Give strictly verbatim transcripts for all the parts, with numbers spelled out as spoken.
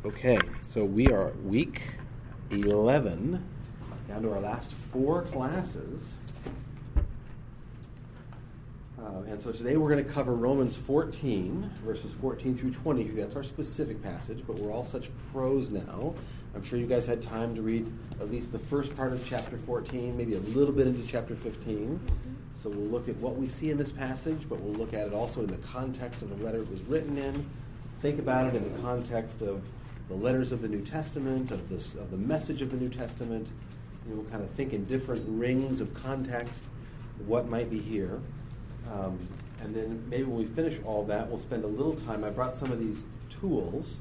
Okay, so we are week eleven, down to our last four classes. Uh, and so today we're going to cover Romans fourteen, verses fourteen through twenty. That's our specific passage, but we're all such pros now. I'm sure you guys had time to read at least the first part of chapter fourteen, maybe a little bit into chapter fifteen. So we'll look at what we see in this passage, but we'll look at it also in the context of the letter it was written in. Think about it in the context of the letters of the New Testament, of this, of the message of the New Testament. And we'll kind of think in different rings of context, what might be here. Um, and then maybe when we finish all that, we'll spend a little time. I brought some of these tools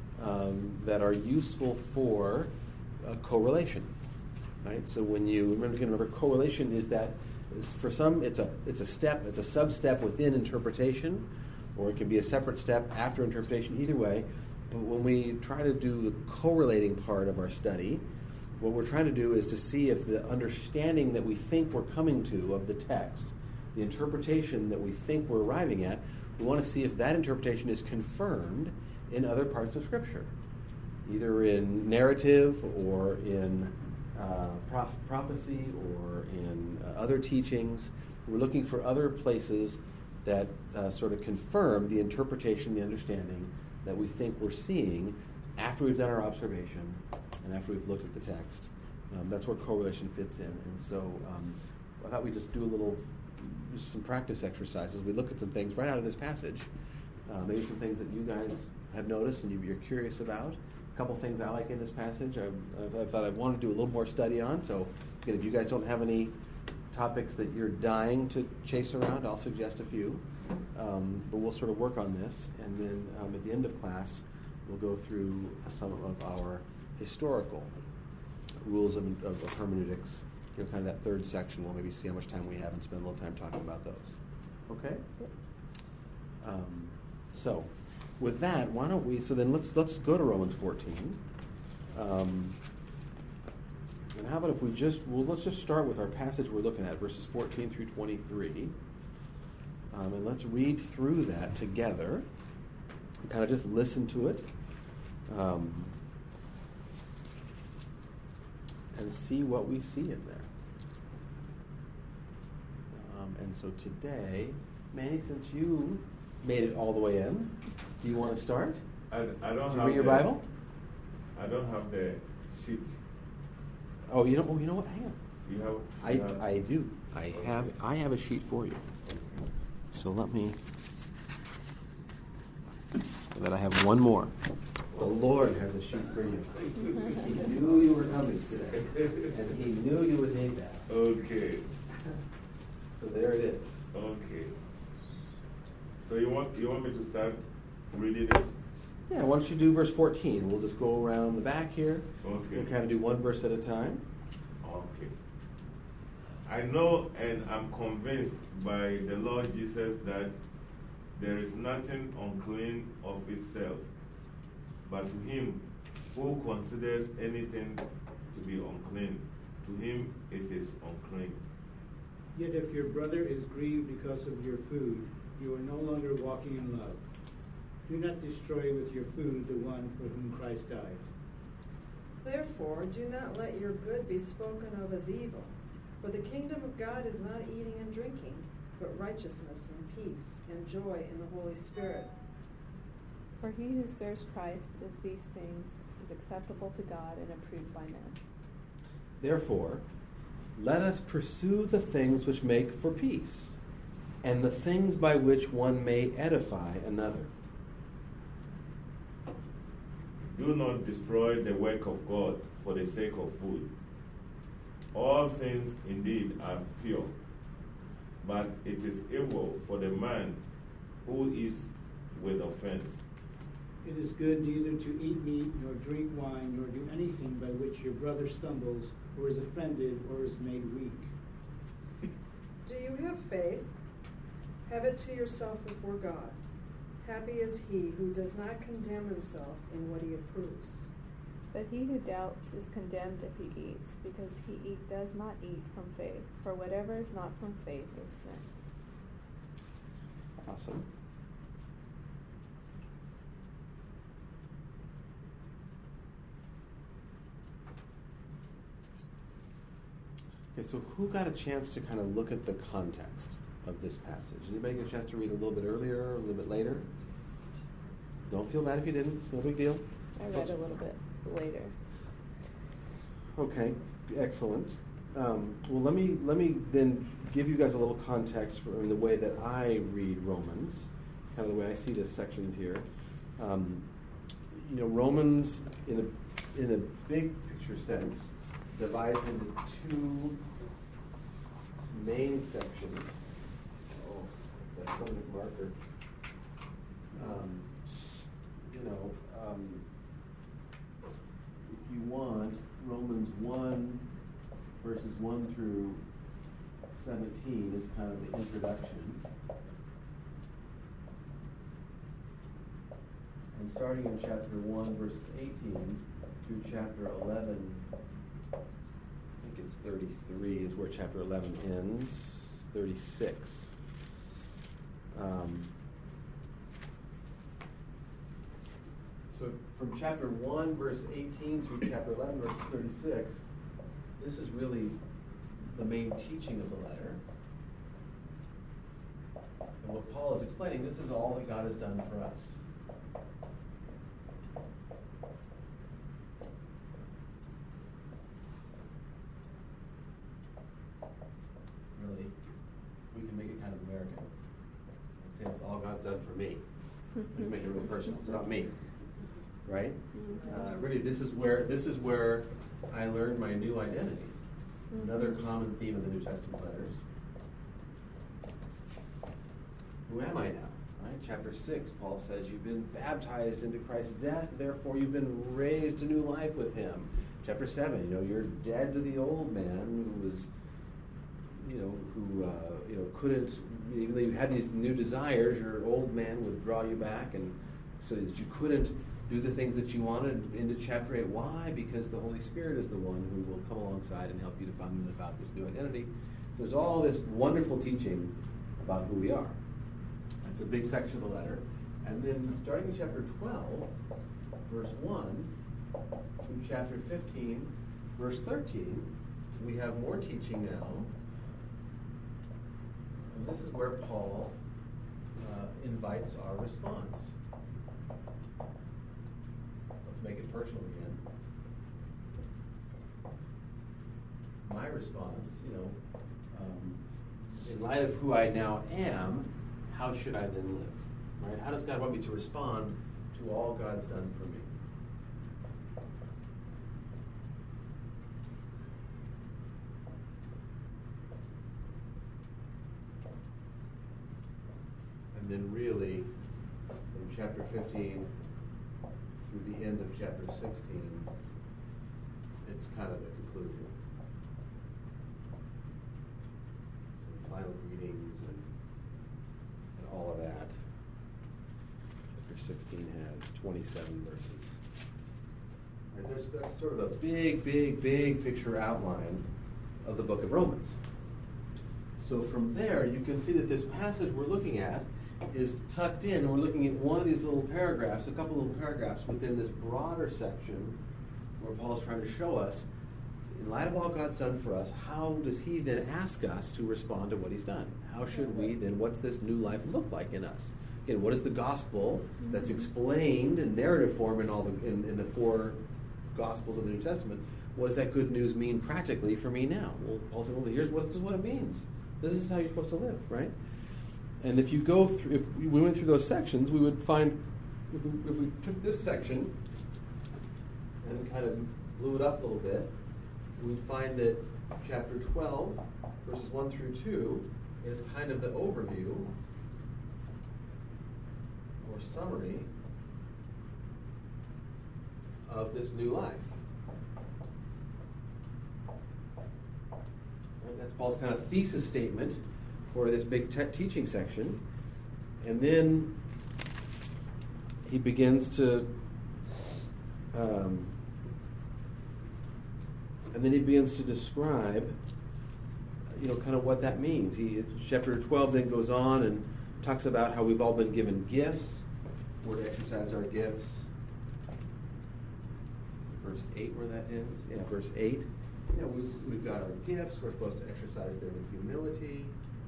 um, that are useful for uh, correlation, right? So when you remember, remember, correlation is that is for some it's a it's a step, it's a sub-step within interpretation, or it can be a separate step after interpretation. Either way, but when we try to do the correlating part of our study, what we're trying to do is to see if the understanding that we think we're coming to of the text, the interpretation that we think we're arriving at, we want to see if that interpretation is confirmed in other parts of Scripture, either in narrative or in uh, prof- prophecy or in uh, other teachings. We're looking for other places that uh, sort of confirm the interpretation, the understanding that we think we're seeing after we've done our observation and after we've looked at the text. Um, that's where correlation fits in. And so um, I thought we'd just do a little, just some practice exercises. We look at some things right out of this passage, uh, maybe some things that you guys have noticed and you, you're curious about. A couple things I like in this passage I, I, I thought I wanted to do a little more study on. So again, if you guys don't have any topics that you're dying to chase around, I'll suggest a few. Um, but we'll sort of work on this, and then um, at the end of class, we'll go through some of our historical rules of, of, of hermeneutics, you know, kind of that third section. We'll maybe see how much time we have and spend a little time talking about those. Okay? Um, so, with that, why don't we, so then let's let's go to Romans fourteen. Um, and how about if we just, well, let's just start with our passage we're looking at, verses fourteen through twenty-three. Um, and let's read through that together and kind of just listen to it um, and see what we see in there. Um, and so today, Manny, since you made it all the way in, do you want to start? I, I don't Did you have bring your the, Bible? I don't have the sheet. Oh, you know. Oh, you know what? Hang on. You have? I, You have? I do. I Okay. have I have a sheet for you. So let me. That I have one more. The Lord has a sheet for you. He knew you were coming today, and He knew you would need that. Okay. So there it is. Okay. So you want you want me to start reading it? Yeah. Why don't you do verse fourteen? We'll just go around the back here. Okay. We'll kind of do one verse at a time. Okay. I know and I'm convinced by the Lord Jesus that there is nothing unclean of itself, but to him who considers anything to be unclean, to him it is unclean. Yet if your brother is grieved because of your food, you are no longer walking in love. Do not destroy with your food the one for whom Christ died. Therefore, do not let your good be spoken of as evil. For the kingdom of God is not eating and drinking, but righteousness and peace and joy in the Holy Spirit. For he who serves Christ with these things is acceptable to God and approved by men. Therefore, let us pursue the things which make for peace, and the things by which one may edify another. Do not destroy the work of God for the sake of food. All things indeed are pure, but it is evil for the man who is with offense. It is good neither to eat meat, nor drink wine, nor do anything by which your brother stumbles, or is offended, or is made weak. Do you have faith? Have it to yourself before God. Happy is he who does not condemn himself in what he approves. But he who doubts is condemned if he eats, because he eat, does not eat from faith. For whatever is not from faith is sin. Awesome. Okay, so who got a chance to kind of look at the context of this passage? Anybody get a chance to read a little bit earlier or a little bit later? Don't feel bad if you didn't. It's no big deal. I read a little bit later. Okay, excellent. Um, well, let me let me then give you guys a little context for I mean, the way that I read Romans, kind of the way I see the sections here. Um, you know, Romans, in a in a big picture sense, divides into two main sections. Oh, that's that permanent marker. Um, you know, um, if you want, Romans one, verses one through seventeen is kind of the introduction. And starting in chapter one, verses eighteen through chapter eleven, I think it's thirty-three is where chapter eleven ends, thirty-six. Um, so from chapter one, verse eighteen through chapter eleven, verse thirty-six, this is really the main teaching of the letter. And what Paul is explaining, this is all that God has done for us. Really, we can make it kind of American and say it's all God's done for me. We can make it real personal. It's about me, right? Uh, really, this is where this is where I learned my new identity. Another common theme of the New Testament letters. Who am I now? Right? Chapter six, Paul says, you've been baptized into Christ's death, therefore you've been raised to new life with him. Chapter seven, you know, you're dead to the old man who was, you know, who, uh, you know, couldn't, even though you had these new desires, your old man would draw you back, and so that you couldn't do the things that you wanted. Into chapter eight. Why? Because the Holy Spirit is the one who will come alongside and help you to find out about this new identity. So there's all this wonderful teaching about who we are. That's a big section of the letter. And then starting in chapter twelve, verse one, through chapter fifteen, verse thirteen, we have more teaching now. And this is where Paul uh, invites our response. Let's make it personal again. My response, you know, um, in light of who I now am, how should I then live? Right? How does God want me to respond to all God's done for me? And then really, from chapter fifteen through the end of chapter sixteen, it's kind of the conclusion. Some final greetings and, and all of that. Chapter sixteen has twenty-seven verses. Right, there's that's sort of a big, big, big picture outline of the book of Romans. So from there, you can see that this passage we're looking at is tucked in. We're looking at one of these little paragraphs, a couple little paragraphs within this broader section where Paul's trying to show us, in light of all God's done for us, how does he then ask us to respond to what he's done? How should we then, what's this new life look like in us? Again, what is the gospel that's explained in narrative form in all the in, in the four gospels of the New Testament? What does that good news mean practically for me now? Well, Paul said, well, here's what, this is what it means. This is how you're supposed to live, right? And if you go through, if we went through those sections, we would find, if we, if we took this section and kind of blew it up a little bit, we'd find that chapter twelve, verses one through two, is kind of the overview or summary of this new life. Right, that's Paul's kind of thesis statement for this big te- teaching section. And then he begins to um, and then he begins to describe, you know, kind of what that means. He, chapter twelve then goes on and talks about how we've all been given gifts. We're to exercise our gifts. Verse eight, where that ends? Yeah, verse eight. you know, we've, we've got our gifts. We're supposed to exercise them in humility.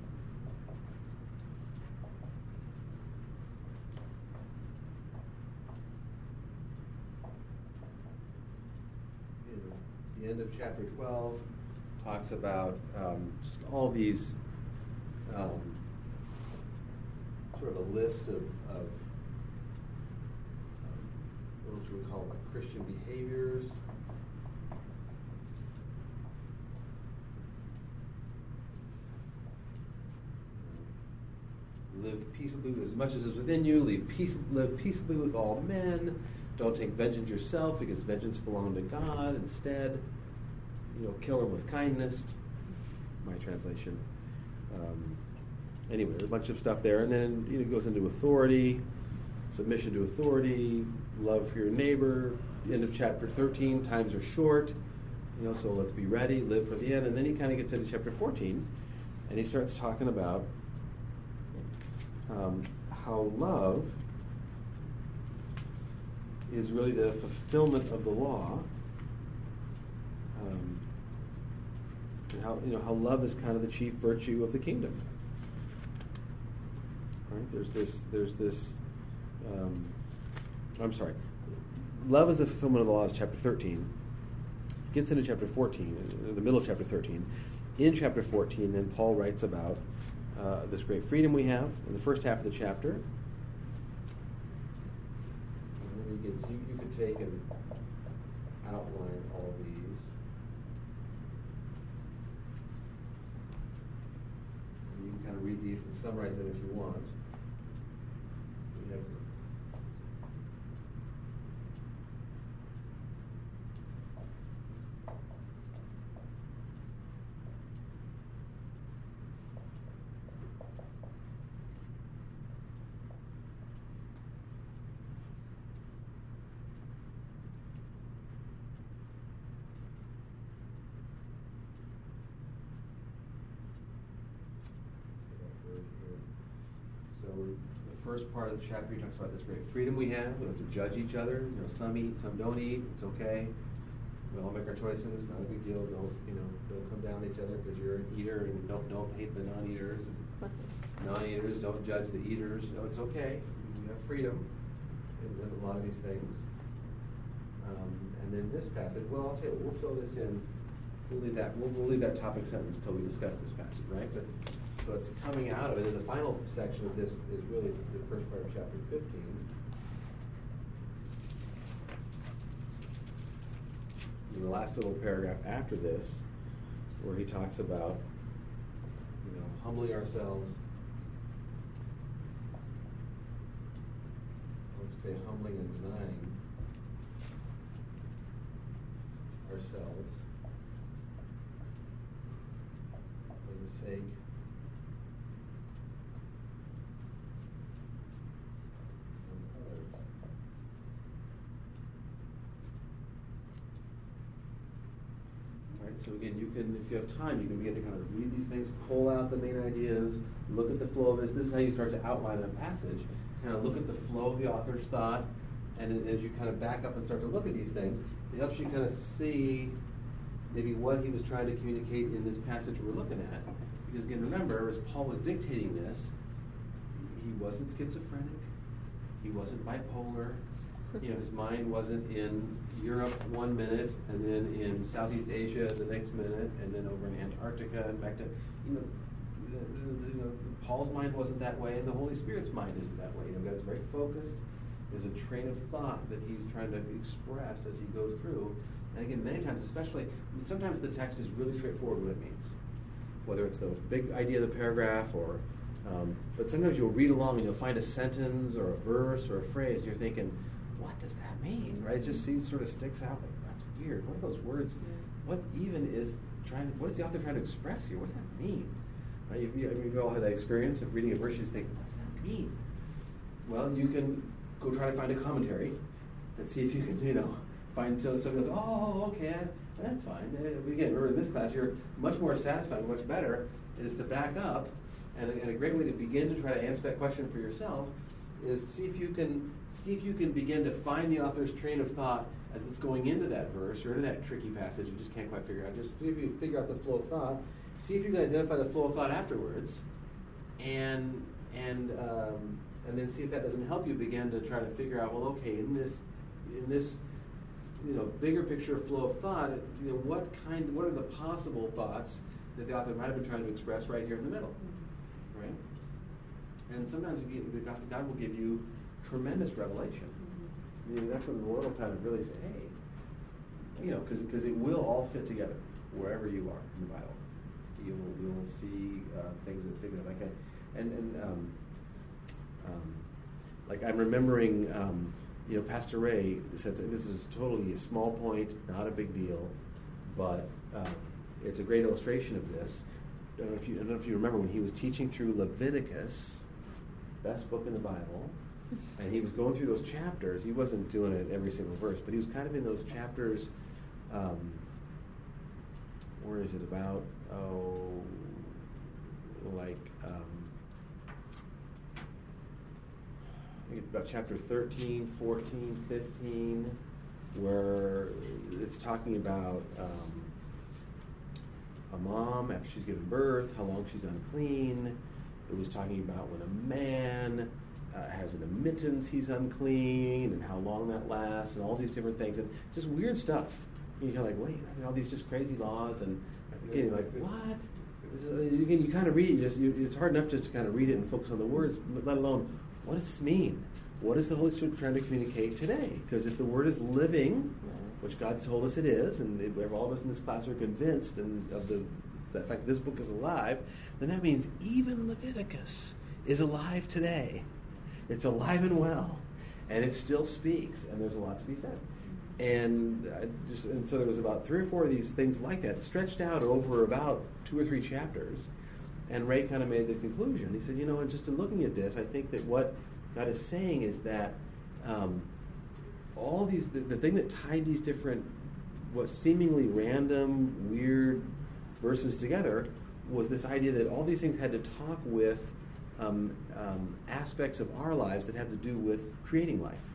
You know, the end of chapter twelve talks about um, just all these um, sort of a list of, of um, what should we call it, like Christian behaviors. Live peaceably with as much as is within you. Live, peace, live peaceably with all men. Don't take vengeance yourself, because vengeance belongs to God. Instead, you know, kill them with kindness. My translation. Um, anyway, there's a bunch of stuff there, and then you know, it goes into authority, submission to authority, love for your neighbor. End of chapter thirteen. Times are short, you know, so let's be ready, live for the end. And then he kind of gets into chapter fourteen, and he starts talking about Um, how love is really the fulfillment of the law, um, and how you know how love is kind of the chief virtue of the kingdom. Right? There's this. There's this. Um, I'm sorry. Love is the fulfillment of the law is chapter thirteen. Gets into chapter fourteen, in the middle of chapter thirteen. In chapter fourteen, then Paul writes about Uh, this great freedom we have in the first half of the chapter. And then he gets, you, you could take and outline all these. And you can kind of read these and summarize them if you want. We have So the first part of the chapter, he talks about this great freedom we have. We don't have to judge each other. You know, some eat, some don't eat. It's okay. We all make our choices. Not a big deal. Don't you know? Don't come down on each other because you're an eater, and don't don't hate the non-eaters. Non-eaters don't judge the eaters. You know, it's okay. You have freedom in, in a lot of these things. Um, and then this passage. Well, I'll tell you, we'll fill this in. We'll leave that. We'll, we'll leave that topic sentence until we discuss this passage, right? But. So it's coming out of it, and the final section of this is really the first part of chapter fifteen. And the last little paragraph after this, where he talks about, you know, humbling ourselves. Let's say humbling and denying ourselves for the sake So again, you can, if you have time, you can begin to kind of read these things, pull out the main ideas, look at the flow of this. This is how you start to outline a passage. Kind of look at the flow of the author's thought, and as you kind of back up and start to look at these things, it helps you kind of see maybe what he was trying to communicate in this passage we're looking at. Because again, remember, as Paul was dictating this, he wasn't schizophrenic, he wasn't bipolar. You know, his mind wasn't in Europe one minute, and then in Southeast Asia the next minute, and then over in Antarctica and back to, you know, the, the, you know, Paul's mind wasn't that way, and the Holy Spirit's mind isn't that way. You know, God's very focused. There's a train of thought that he's trying to express as he goes through. And again, many times, especially, I mean, sometimes the text is really straightforward what it means, whether it's the big idea of the paragraph or, um, but sometimes you'll read along and you'll find a sentence or a verse or a phrase, and you're thinking, what does that mean, right? It just seems sort of sticks out like, that's weird. What are those words? Yeah. What even is trying to, what is the author trying to express here? What does that mean? Right? You, you, I mean, we've all had that experience of reading a verse, you just think, what does that mean? Well, you can go try to find a commentary and see if you can, you know, find, so someone goes, oh, okay, that's fine. And again, remember in this class, you're much more satisfying, much better, is to back up. And a, and a great way to begin to try to answer that question for yourself is see if you can see if you can begin to find the author's train of thought as it's going into that verse or into that tricky passage you just can't quite figure out. Just see if you can figure out the flow of thought. See if you can identify the flow of thought afterwards, and and um, and then see if that doesn't help you begin to try to figure out, well, okay, in this in this you know bigger picture flow of thought, you know what kind what are the possible thoughts that the author might have been trying to express right here in the middle, right? And sometimes God, God will give you tremendous revelation. I mean, that's when the Lord will kind of really say, hey, you know, because because it will all fit together wherever you are in the Bible. You will you'll see uh, things that figure like a, and and um, um, like I'm remembering, um, you know, Pastor Ray said this is totally a small point, not a big deal, but um, it's a great illustration of this. I don't know if you I don't know if you remember when he was teaching through Leviticus, best book in the Bible. And he was going through those chapters. He wasn't doing it every single verse, but he was kind of in those chapters. Um, where is it about? Oh, like um, I think it's about chapter thirteen, fourteen, fifteen, where it's talking about um, a mom after she's given birth, how long she's unclean. It was talking about when a man Uh, has an admittance he's unclean, and how long that lasts, and all these different things, and just weird stuff. And you're like, wait, I mean, all these just crazy laws, and again, you're like, what? This is, you, you kind of read it, just, you, it's hard enough just to kind of read it and focus on the words, but let alone, what does this mean? What is the Holy Spirit trying to communicate today? Because if the Word is living, which God's told us it is, and it, all of us in this class are convinced and of the, the fact that this book is alive, then that means even Leviticus is alive today. It's alive and well, and it still speaks, and there's a lot to be said. And I just and so there was about three or four of these things like that, stretched out over about two or three chapters. And Ray kind of made the conclusion. He said, you know, and just in looking at this, I think that what God is saying is that um, all these the, the thing that tied these different, what seemingly random, weird verses together was this idea that all these things had to talk with Um, um, aspects of our lives that have to do with creating life.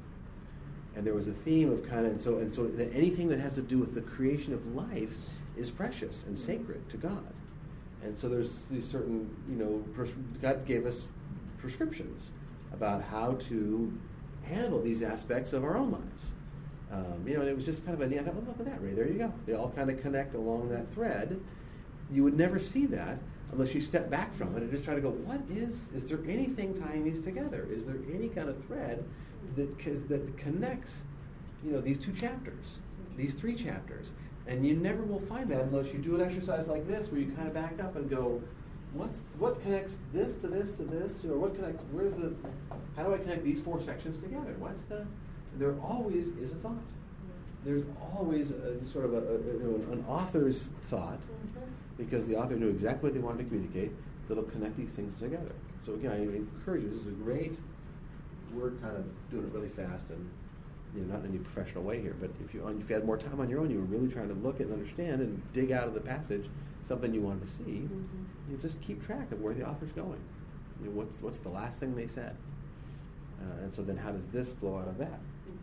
And there was a theme of kind of, and so, and so that anything that has to do with the creation of life is precious and sacred to God. And so there's these certain, you know, pres- God gave us prescriptions about how to handle these aspects of our own lives. Um, you know, and it was just kind of a neat, I thought, oh, look at that, Ray, there you go. They all kind of connect along that thread. You would never see that unless you step back from it and just try to go, what is, is there anything tying these together? Is there any kind of thread that that connects, you know, these two chapters, these three chapters? And you never will find that unless you do an exercise like this where you kind of back up and go, what's what connects this to this to this? Or what connects, where's the, how do I connect these four sections together? What's the, there always is a thought. There's always a, sort of a, a, you know, an author's thought, because the author knew exactly what they wanted to communicate, that'll connect these things together. So again, I encourage you, this is a great, we're kind of doing it really fast and, you know, not in any professional way here, but if you if you had more time on your own, you were really trying to look and understand and dig out of the passage something you wanted to see, mm-hmm. you just keep track of where the author's going. You know, what's what's the last thing they said? Uh, and so then how does this flow out of that?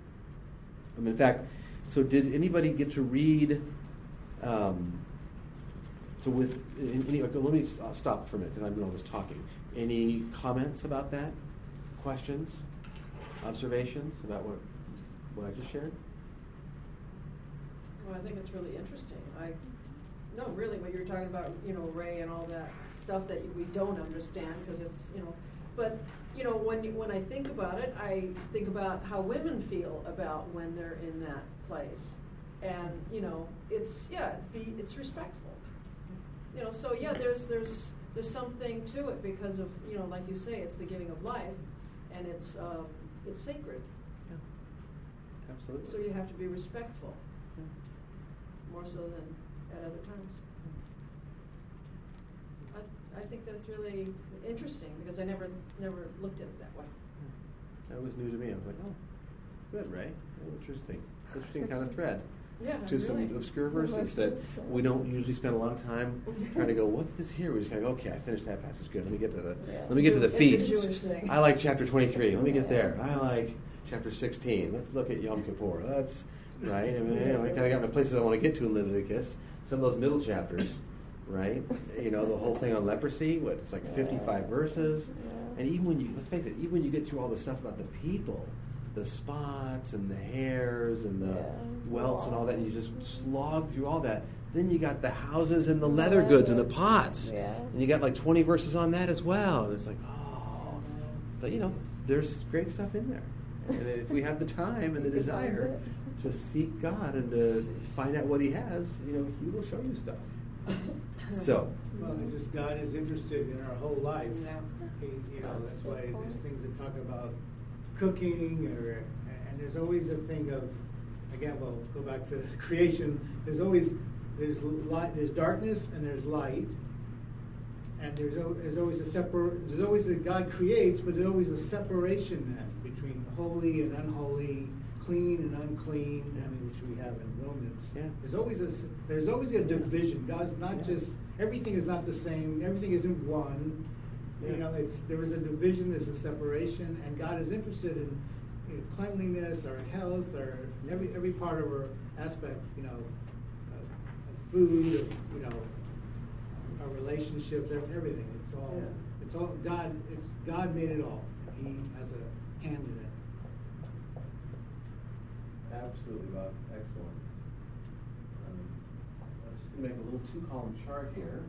I mean, in fact, so did anybody get to read... Um, So with, any, okay, let me stop for a minute because I'm doing all this talking. Any comments about that? Questions? Observations about what what I just shared? Well, I think it's really interesting. I no, really, what you're talking about, you know, Ray and all that stuff that we don't understand because it's, you know, but you know, when you, when I think about it, I think about how women feel about when they're in that place, and you know, it's yeah, be, it's respectful. You know, so yeah, there's there's there's something to it because of, you know, like you say, it's the giving of life, and it's um, it's sacred. Yeah, absolutely. So you have to be respectful, yeah. More so than at other times. I I think that's really interesting because I never never looked at it that way. That was new to me. I was like, oh, good, Ray. Interesting, interesting kind of thread. Yeah, to some really. obscure verses Verses, that yeah. we don't usually spend a lot of time trying to go, what's this here? We just kind of go, okay, I finished that passage. Good. Let me get to the Yeah. let me get to the It's a feasts. Jewish thing. I like chapter twenty-three. Let me get there. I like chapter sixteen. Let's look at Yom Kippur. That's right. I mean, you know, I kind of got my places I want to get to in Leviticus. Some of those middle chapters, right? You know, the whole thing on leprosy. What it's like fifty-five verses. Yeah. And even when you let's face it, even when you get through all the stuff about the people, the spots and the hairs and the Yeah. welts and all that, and you just slog through all that. Then you got the houses and the leather goods and the pots. Yeah. And you got like twenty verses on that as well. And it's like, oh. So, you know, there's great stuff in there. And if we have the time and the You can find desire it. to seek God and to find out what He has, you know, He will show you stuff. So, Well, it's just God is interested in our whole life. Yeah. He, you know, that's why there's things that talk about cooking, or and there's always a thing of, again, we'll go back to creation. There's always there's light, there's darkness, and there's light, and there's al- there's always a separ- There's always a God creates, but there's always a separation then between holy and unholy, clean and unclean. I mean, which we have in Romans. Yeah. There's always a s- there's always a division. God's not Yeah. just everything is not the same. Everything isn't one. Yeah. You know, it's there is a division. There's a separation, and God is interested in, in cleanliness, our health, our every every part of our aspect. You know, of, of food. Of, you know, our relationships. ev- Everything. It's all. Yeah. It's all God. It's God made it all. And He has a hand in it. absolutely, Bob. Excellent. Um, I'm just going to make a little two-column chart here.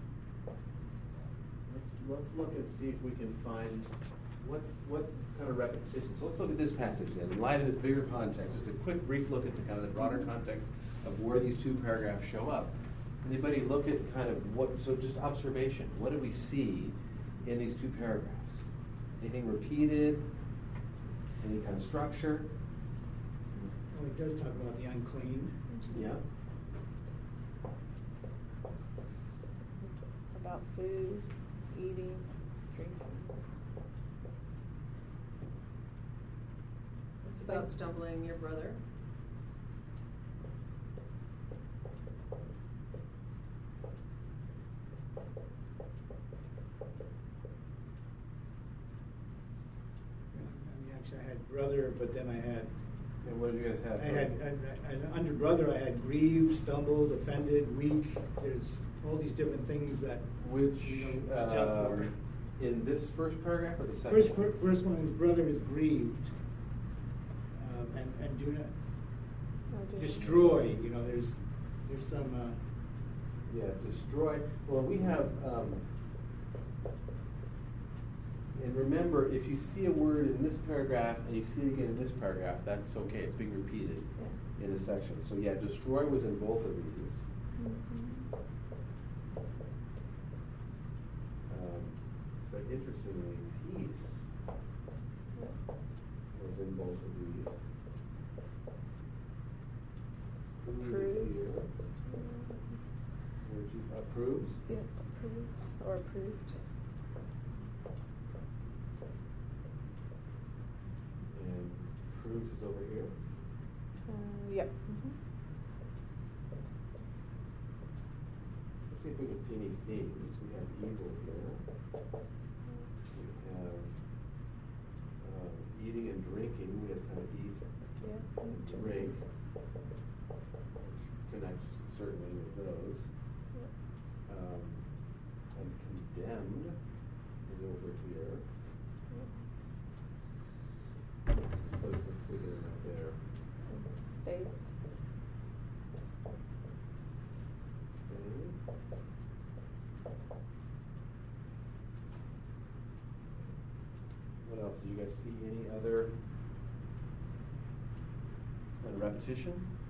Let's let's look and see if we can find what what kind of repetition. So let's look at this passage then. In light of this bigger context, just a quick, brief look at the kind of the broader context of where these two paragraphs show up. Anybody look at kind of what? So just observation. What do we see in these two paragraphs? Anything repeated? Any kind of structure? Well, He does talk about the unclean. Yeah. About food, eating, drinking. It's about stumbling your brother. I mean, actually, I had brother, but then I had And what did you guys have? I had, I, I, under brother, I had grieved, stumbled, offended, weak. There's all these different things that Which, you know, watch out for. um, in this first paragraph or the second? First, one? fir- first one is brother is grieved, um, and and do not Or do- destroy. You know, there's there's some. Uh, Yeah, destroy. Well, we have, um, and remember, if you see a word in this paragraph and you see it again in this paragraph, that's okay. It's being repeated Yeah. in a section. So yeah, destroy was in both of these. Mhm. Um, but interestingly, peace was in both of these. Food is Approves. here. Where'd you, approves? Yep, approves or approved. And proves is over here. Uh, yep. Mhm. Let's see if we can see any themes. We have evil here. We have um, eating and drinking. We have kind of eat, Yeah. and drink, which connects certainly with those. Yep. Um, and condemned is over here. But let's look at it out there. Faith. Okay. What else? Do you guys see any other kind of repetition?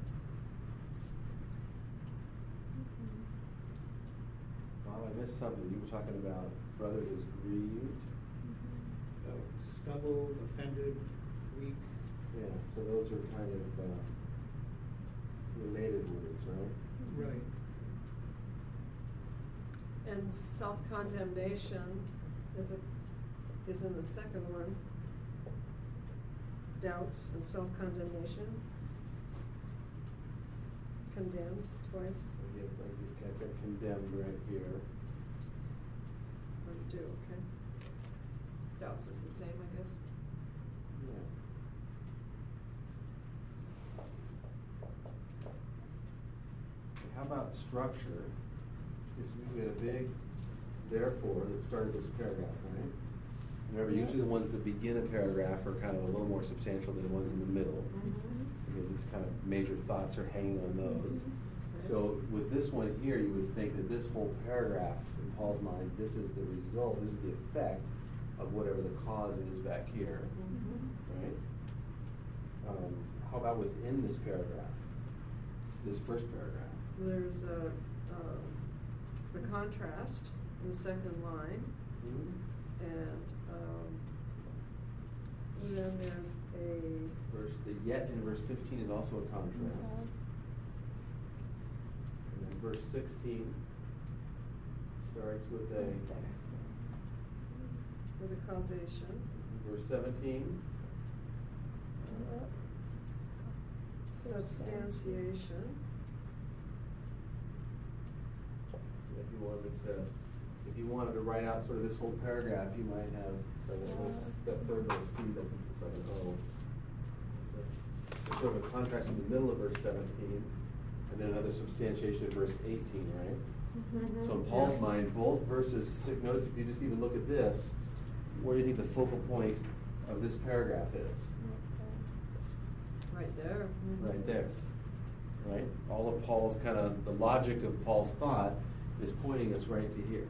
Well, I missed something. You were talking about brother is grieved. uh, stumbled, offended, weak. Yeah, so those are kind of uh, related words, right? Right. And self-condemnation is a, is in the second one. Doubts and self-condemnation. condemned twice. We get, like, we get that condemned right here. Or do, okay. Doubts is the same, I guess. Yeah. Okay, how about structure? Because we had a big therefore that started this paragraph, right? Remember, usually the ones that begin a paragraph are kind of a little more substantial than the ones in the middle, Mm-hmm. because it's kind of major thoughts are hanging on those. Mhm. So with this one here, you would think that this whole paragraph, in Paul's mind, this is the result, this is the effect of whatever the cause is back here, Mm-hmm. right? Um, how about within this paragraph, this first paragraph? There's a, um, the contrast in the second line, Hmm? and um, then there's a, Verse, the yet in verse fifteen is also a contrast. And then verse sixteen starts with a, with a causation, verse seventeen, substantiation, if you wanted to, if you wanted to write out sort of this whole paragraph, you might have, so that this, that third little C doesn't, looks like an O. It's a- There's sort of a contrast in the middle of verse seventeen, and then another substantiation in verse eighteen, right? Mhm. So in Paul's Yeah. mind, both verses, notice if you just even look at this, where do you think the focal point of this paragraph is? right there. Mhm. Right there, right? All of Paul's kind of, the logic of Paul's thought is pointing us right to here.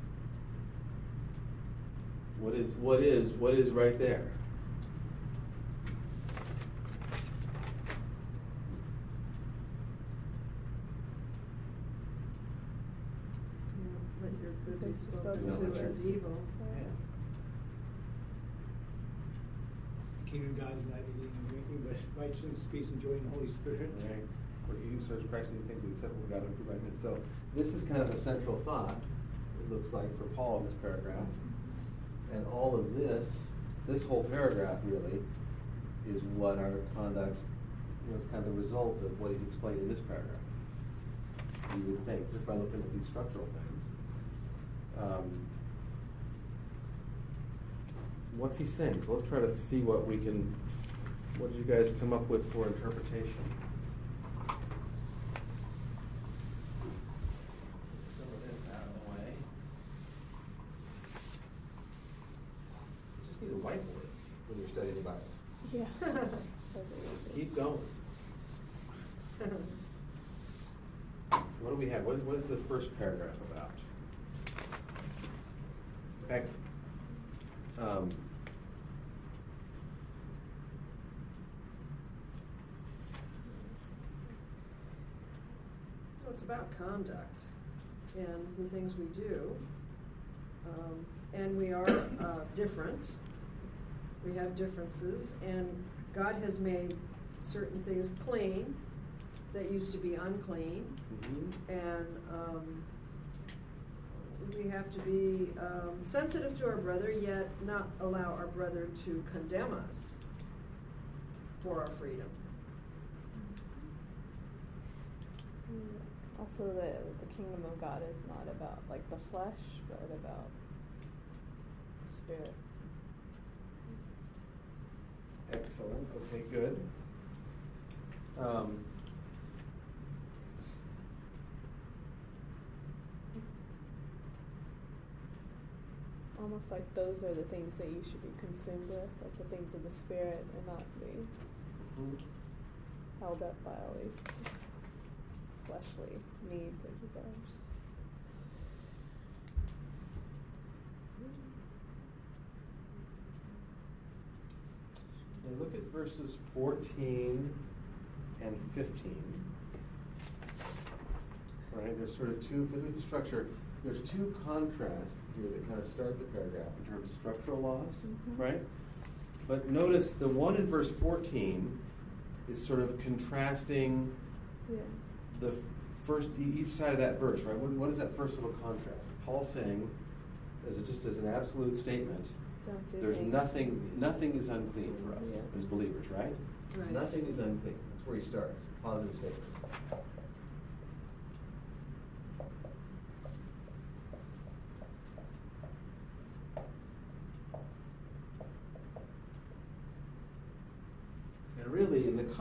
What is, what is, what is right there? Yeah, let your good be Be spoken spoken to to. as evil. Yeah. Kingdom of God is not eating and drinking, but righteousness, peace, and joy in the Holy Spirit. Right. For he who serves Christ in these things is acceptable to God and approved by him. So this is kind of a central thought, it looks like, for Paul in this paragraph. And all of this, this whole paragraph really, is what our conduct, you know, is kind of the result of what he's explained in this paragraph. You would think, just by looking at these structural things. Um, what's he saying? So let's try to see what we can, what did you guys come up with for interpretation? Some of this out of the way. You just need a whiteboard when you're studying the Bible. Yeah. Just keep going. What do we have? What, what is the first paragraph about? In fact, um, Well, it's about conduct and the things we do. Um, and we are uh, different. We have differences, and God has made certain things clean that used to be unclean. mm-hmm. And um, we have to be um, sensitive to our brother, yet not allow our brother to condemn us for our freedom. Also, the the kingdom of God is not about like the flesh, but about the spirit. Excellent. Okay, good. Um, Almost like those are the things that you should be consumed with, like the things of the spirit, and not be mhm. held up by all these fleshly needs or desires. Now look at verses fourteen and fifteen. Right, there's sort of two, if you look at the structure, there's two contrasts here that kind of start the paragraph in terms of structural laws, Mhm. right? But notice the one in verse fourteen is sort of contrasting Yeah. the f- first, e- each side of that verse, right? What, what is that first little contrast? Paul's saying, as a, just as an absolute statement, Don't do there's things. nothing, nothing is unclean for us Yeah. as believers, right? Right. Nothing is unclean. That's where he starts. Positive statement.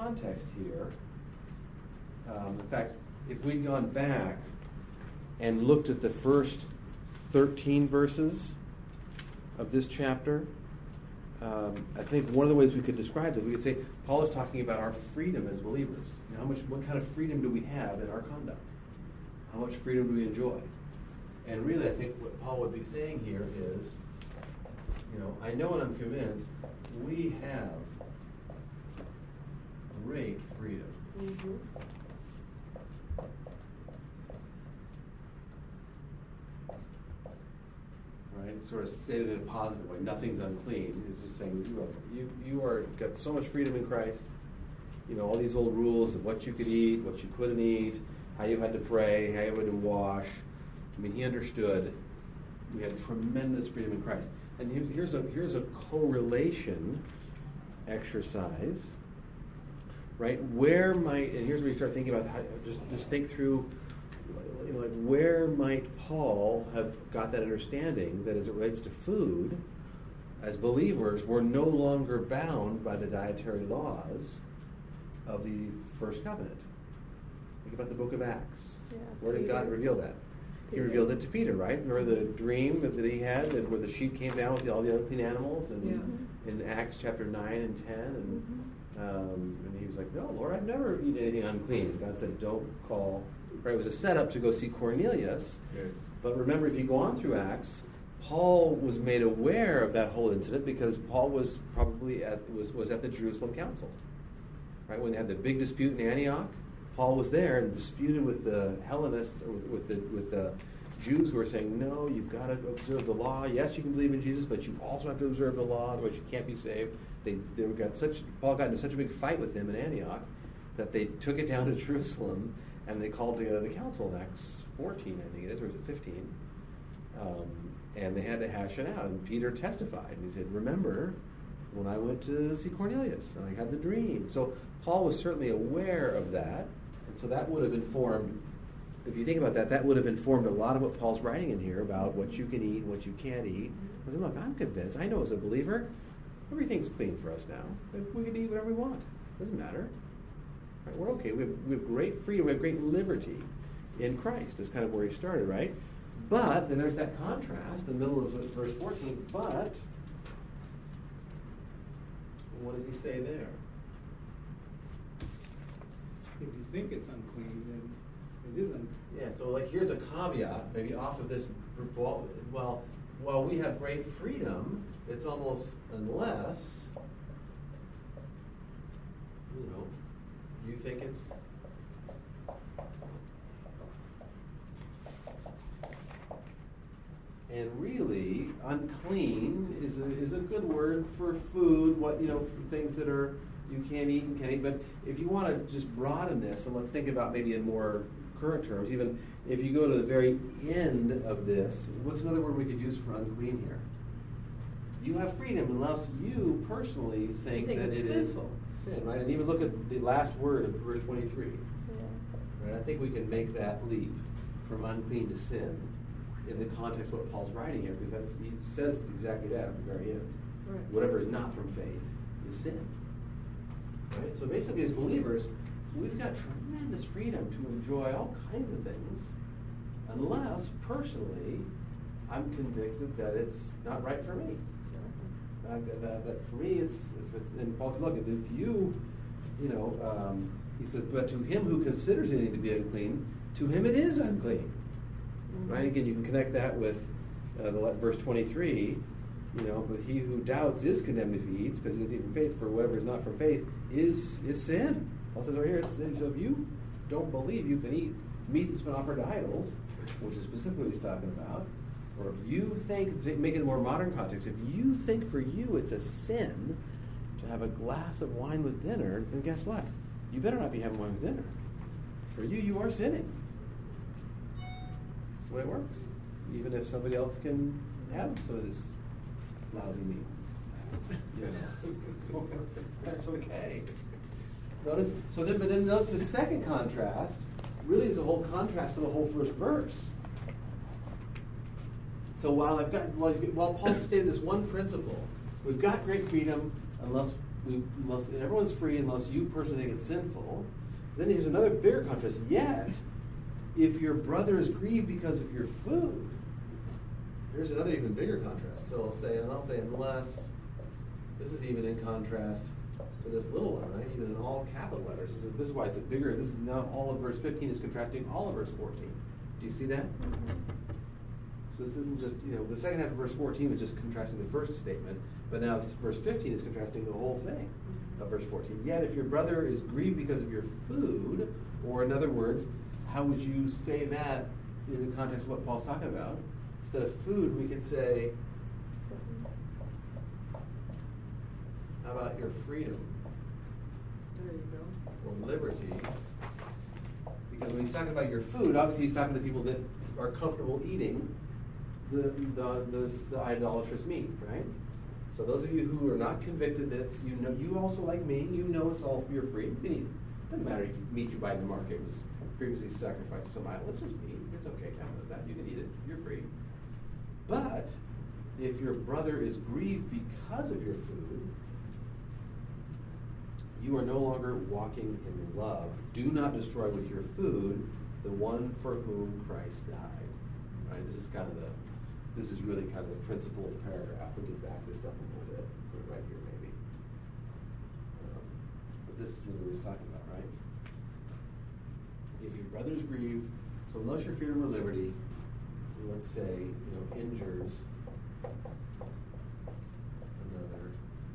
context here, um, in fact, if we'd gone back and looked at the first thirteen verses of this chapter, um, I think one of the ways we could describe it, we could say Paul is talking about our freedom as believers. You know, how much, what kind of freedom do we have in our conduct? How much freedom do we enjoy? And really, I think what Paul would be saying here is, you know, I know and I'm convinced we have great freedom. Mm-hmm. Right? It's sort of stated in a positive way. Nothing's unclean. It's just saying, look, you you are got so much freedom in Christ. You know, all these old rules of what you could eat, what you couldn't eat, how you had to pray, how you had to wash. I mean, he understood we had tremendous freedom in Christ. And here's a here's a correlation exercise, right? Where might, and here's where you start thinking about how, just just think through, you know, like where might Paul have got that understanding that as it relates to food, as believers, we're no longer bound by the dietary laws of the first covenant. Think about the book of Acts. Yeah, Where did Peter. God reveal that? He Peter. revealed it to Peter, right? Remember the dream that, that he had, that where the sheep came down with all the unclean animals, and Yeah. in Acts chapter nine and ten, and Mhm. um, and he was like, "No, Lord, I've never eaten anything unclean." God said, "Don't call." Right? It was a setup to go see Cornelius. Yes. But remember, if you go on through Acts, Paul was made aware of that whole incident because Paul was probably at was was at the Jerusalem Council, right? When they had the big dispute in Antioch, Paul was there and disputed with the Hellenists, or with, with the with the Jews who were saying, "No, you've got to observe the law. Yes, you can believe in Jesus, but you also have to observe the law, otherwise you can't be saved." They they got such Paul got into such a big fight with them in Antioch that they took it down to Jerusalem and they called together the council in Acts fourteen, I think it is, or is it fifteen? Um, and they had to hash it out. And Peter testified, and he said, "Remember when I went to see Cornelius and I had the dream." So Paul was certainly aware of that, and so that would have informed. If you think about that, that would have informed a lot of what Paul's writing in here about what you can eat and what you can't eat. I said, look, I'm convinced. I know as a believer, everything's clean for us now. We can eat whatever we want. Doesn't matter. Right? We're okay. We have, we have great freedom. We have great liberty in Christ. Is kind of where he started, right? But then there's that contrast in the middle of verse fourteen. But what does he say there? If you think it's unclean, then it is unclean. Yeah, so like here's a caveat, maybe off of this. Well, while we have great freedom, it's almost unless, you know, you think it's and really unclean is a, is a good word for food. What you know, for things that are you can't eat and can't eat. But if you want to just broaden this, and let's think about maybe in more current terms, even if you go to the very end of this, what's another word we could use for unclean here? You have freedom unless you personally think, think that it it's is sinful. sin, right? And even look at the last word of verse twenty-three. Yeah. Right? I think we can make that leap from unclean to sin in the context of what Paul's writing here, because that's he says exactly that at the very end. Right. Whatever is not from faith is sin. Right? So basically, as believers, we've got tremendous freedom to enjoy all kinds of things, unless personally I'm convicted that it's not right for me. Uh, that, that for me, it's, if it's and Paul said, look, if you, you know, um, he says, but to him who considers anything to be unclean, to him it is unclean. Mm-hmm. Right? Again, you can connect that with uh, the verse twenty-three. You know, but he who doubts is condemned if he eats, because he doesn't eat from faith. For whatever is not from faith is is sin. Paul says right here, it's sin. So if you don't believe you can eat meat that's been offered to idols, which is specifically what he's talking about, or if you think, to make it a more modern context, if you think for you it's a sin to have a glass of wine with dinner, then guess what? You better not be having wine with dinner. For you, you are sinning. That's the way it works. Even if somebody else can have some of this lousy meat. You know. That's okay. Notice, so then, but then notice the second contrast really is a whole contrast to the whole first verse. So while I've got, while, while Paul stated this one principle, we've got great freedom unless we unless everyone's free unless you personally think it's sinful. Then here's another bigger contrast. Yet, if your brother is grieved because of your food, here's another even bigger contrast. So I'll say, and I'll say, unless, this is even in contrast to this little one, right? Even in all capital letters. This is, this is why it's a bigger, this is now all of verse fifteen is contrasting all of verse fourteen. Do you see that? So this isn't just, you know, the second half of verse fourteen was just contrasting the first statement, but now verse fifteen is contrasting the whole thing of verse fourteen. Yet if your brother is grieved because of your food, or in other words, how would you say that in the context of what Paul's talking about? Instead of food, we could say, how about your freedom? There you go. Or liberty? Because when he's talking about your food, obviously he's talking to people that are comfortable eating the the, the, the idolatrous meat, right? So those of you who are not convicted that it's, you know, you also like me, you know it's all, you're free. You can eat. Doesn't matter if meat you buy in the market was previously sacrificed to some idol. It's just meat. It's okay, count as that. You can eat it. You're free. But if your brother is grieved because of your food, you are no longer walking in love. Do not destroy with your food the one for whom Christ died. Right? This is kind of the, this is really kind of the principle of the paragraph. We can back this up a little bit. Put it right here, maybe. Um, but this is really what he's talking about, right? If your brother is grieved, so unless your freedom or liberty, let's say, you know, injures another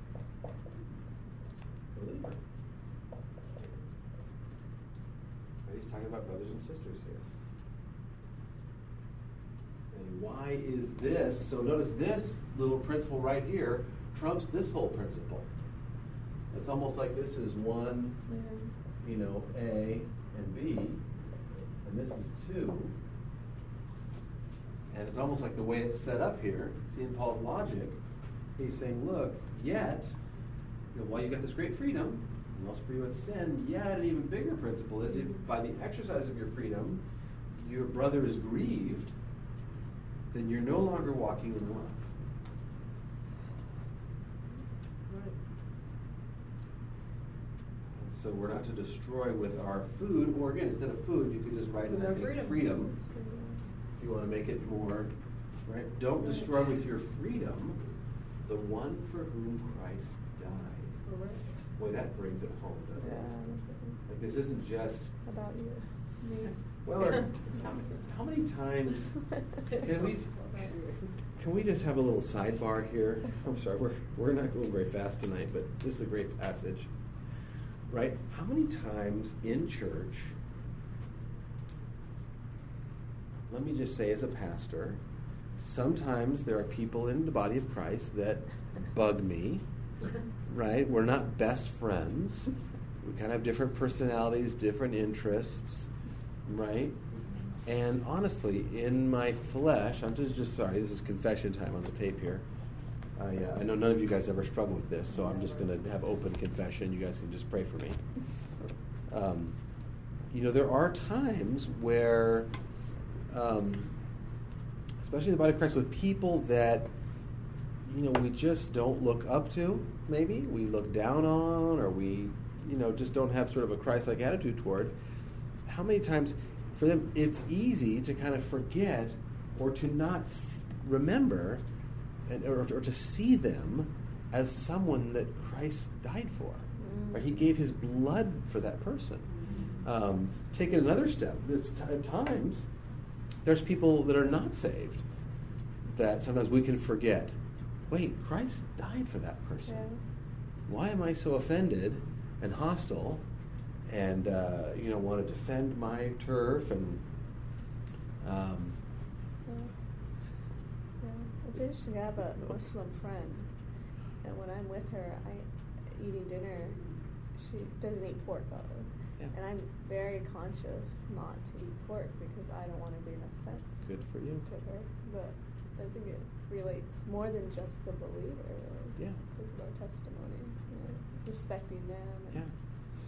believer. Right? He's talking about brothers and sisters here. And why is this? So notice this little principle right here trumps this whole principle. It's almost like this is one, you know, A and B, and this is two. And it's almost like the way it's set up here. See, in Paul's logic, he's saying, look, yet, you know, while you got this great freedom, unless for you it's sin, yet an even bigger principle is if by the exercise of your freedom, your brother is grieved, then you're no longer walking in love. Right. And so we're not to destroy with our food, or again, instead of food, you could just write in With our that freedom. freedom. You want to make it more, right? Don't destroy with your freedom the one for whom Christ died. Correct. Boy, that brings it home, doesn't Yeah. it? Like this isn't just, About you. Me. well, or, how, how many times can we, can we just have a little sidebar here? I'm sorry, we're, we're not going very fast tonight, but this is a great passage, right? How many times in church, let me just say as a pastor, sometimes there are people in the body of Christ that bug me, right? We're not best friends. We kind of have different personalities, different interests, right? And honestly, in my flesh, I'm just, just sorry, this is confession time on the tape here. I, uh, I know none of you guys ever struggle with this, so I'm just going to have open confession. You guys can just pray for me. Um, you know, there are times where... Um, especially in the body of Christ, with people that, you know, we just don't look up to, maybe. We look down on, or we, you know, just don't have sort of a Christ-like attitude toward. How many times, for them, it's easy to kind of forget or to not s- remember and, or, or to see them as someone that Christ died for. Mm. Right? He gave his blood for that person. Um, take it another step. It's t- at times... There's people that are not saved that sometimes we can forget. Wait, Christ died for that person. Yeah. Why am I so offended and hostile and, uh, you know, want to defend my turf and... Um, Yeah. Yeah. It's interesting. I have a Muslim friend, and when I'm with her, I eating dinner. She doesn't eat pork though, Yeah. and I'm very conscious not to eat pork because I don't want to be an offense good for you. to her. But I think it relates more than just the believer, really. Yeah. Because of our testimony, you know, respecting them. And, Yeah.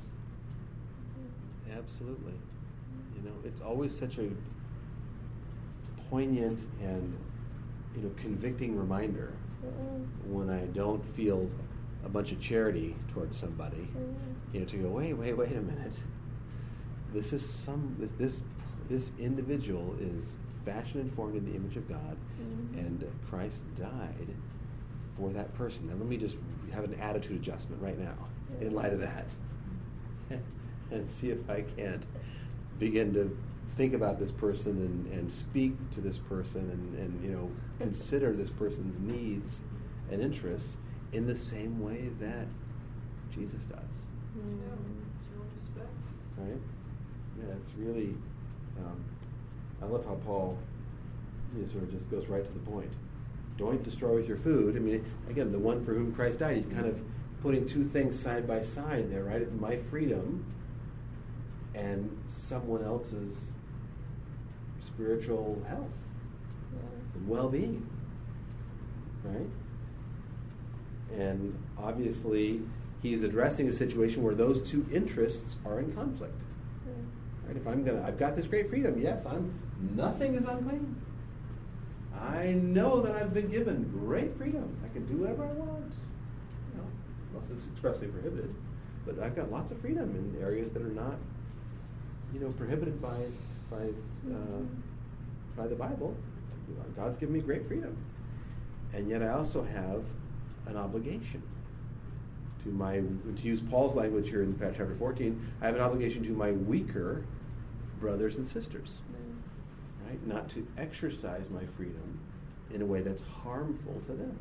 Absolutely. You know, it's always such a poignant and, you know, convicting reminder Uh, when I don't feel a bunch of charity towards somebody, Mm. you know, to go, wait, wait, wait a minute. This is some this this, this individual is fashioned and formed in the image of God, Mhm. and Christ died for that person. Now let me just have an attitude adjustment right now in light of that, and see if I can't begin to think about this person and, and speak to this person and, and you know consider this person's needs and interests in the same way that Jesus does. Mm. Yeah, show respect. Right? Yeah, it's really. Um, I love how Paul, you know, sort of just goes right to the point. Don't destroy with your food. I mean, again, the one for whom Christ died, he's kind of putting two things side by side there, right? My freedom and someone else's spiritual health Yeah. and well-being, right? And obviously, he's addressing a situation where those two interests are in conflict. Yeah. Right? If I'm gonna, I've got this great freedom. Yes, I'm. Nothing is unclean. I know that I've been given great freedom. I can do whatever I want. You know, unless it's expressly prohibited. But I've got lots of freedom in areas that are not, you know, prohibited by by uh, Mhm. by the Bible. God's given me great freedom, and yet I also have an obligation to my, to use Paul's language here in chapter fourteen, I have an obligation to my weaker brothers and sisters, Yeah. right? Not to exercise my freedom in a way that's harmful to them.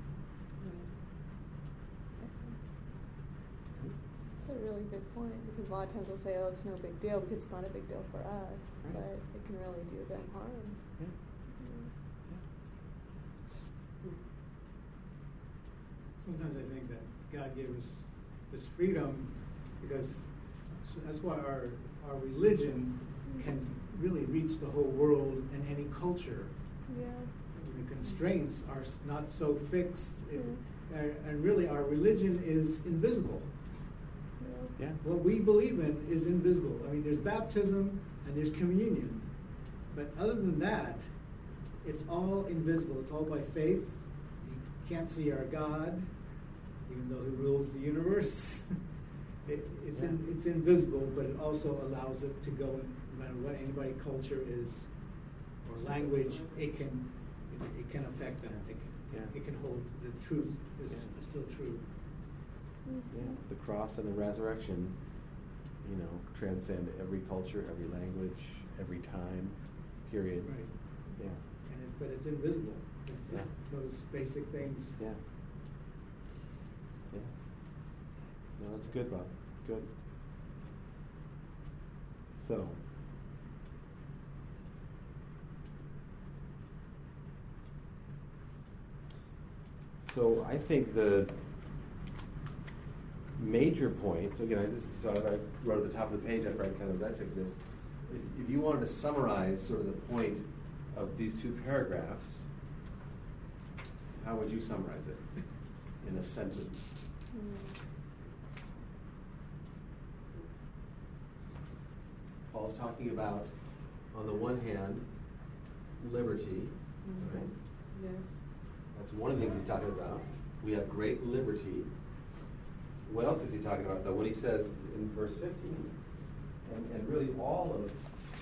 That's a really good point, because a lot of times we'll say, oh, it's no big deal because it's not a big deal for us, Right. but it can really do them harm. Yeah. Sometimes I think that God gave us this freedom because so that's why our our religion can really reach the whole world and any culture. Yeah. The constraints are s- not so fixed, it, Mhm. and, and really our religion is invisible. Yeah. Yeah. What we believe in is invisible. I mean, there's baptism and there's communion, but other than that, it's all invisible. It's all by faith. You can't see our God, even though He rules the universe. it, it's in, it's invisible, but it also allows it to go in no matter what anybody culture is or language. It can it, it can affect them. It can, Yeah. it can hold the truth is Yeah. still true. Mhm. Yeah, the cross and the resurrection, you know, transcend every culture, every language, every time, period. Right. Yeah, And it, but it's invisible. It's Yeah. those basic things. yeah, yeah. No, that's good, Bob. Good. So, so I think the major point, so again, I just, so I wrote at the top of the page after I kind of dissected this, if, if you wanted to summarize sort of the point of these two paragraphs, how would you summarize it in a sentence? Mm. Paul's talking about, on the one hand, liberty, right? Yeah. That's one of the things he's talking about. We have great liberty. What else is he talking about, though? What he says in verse fifteen, and, and really all of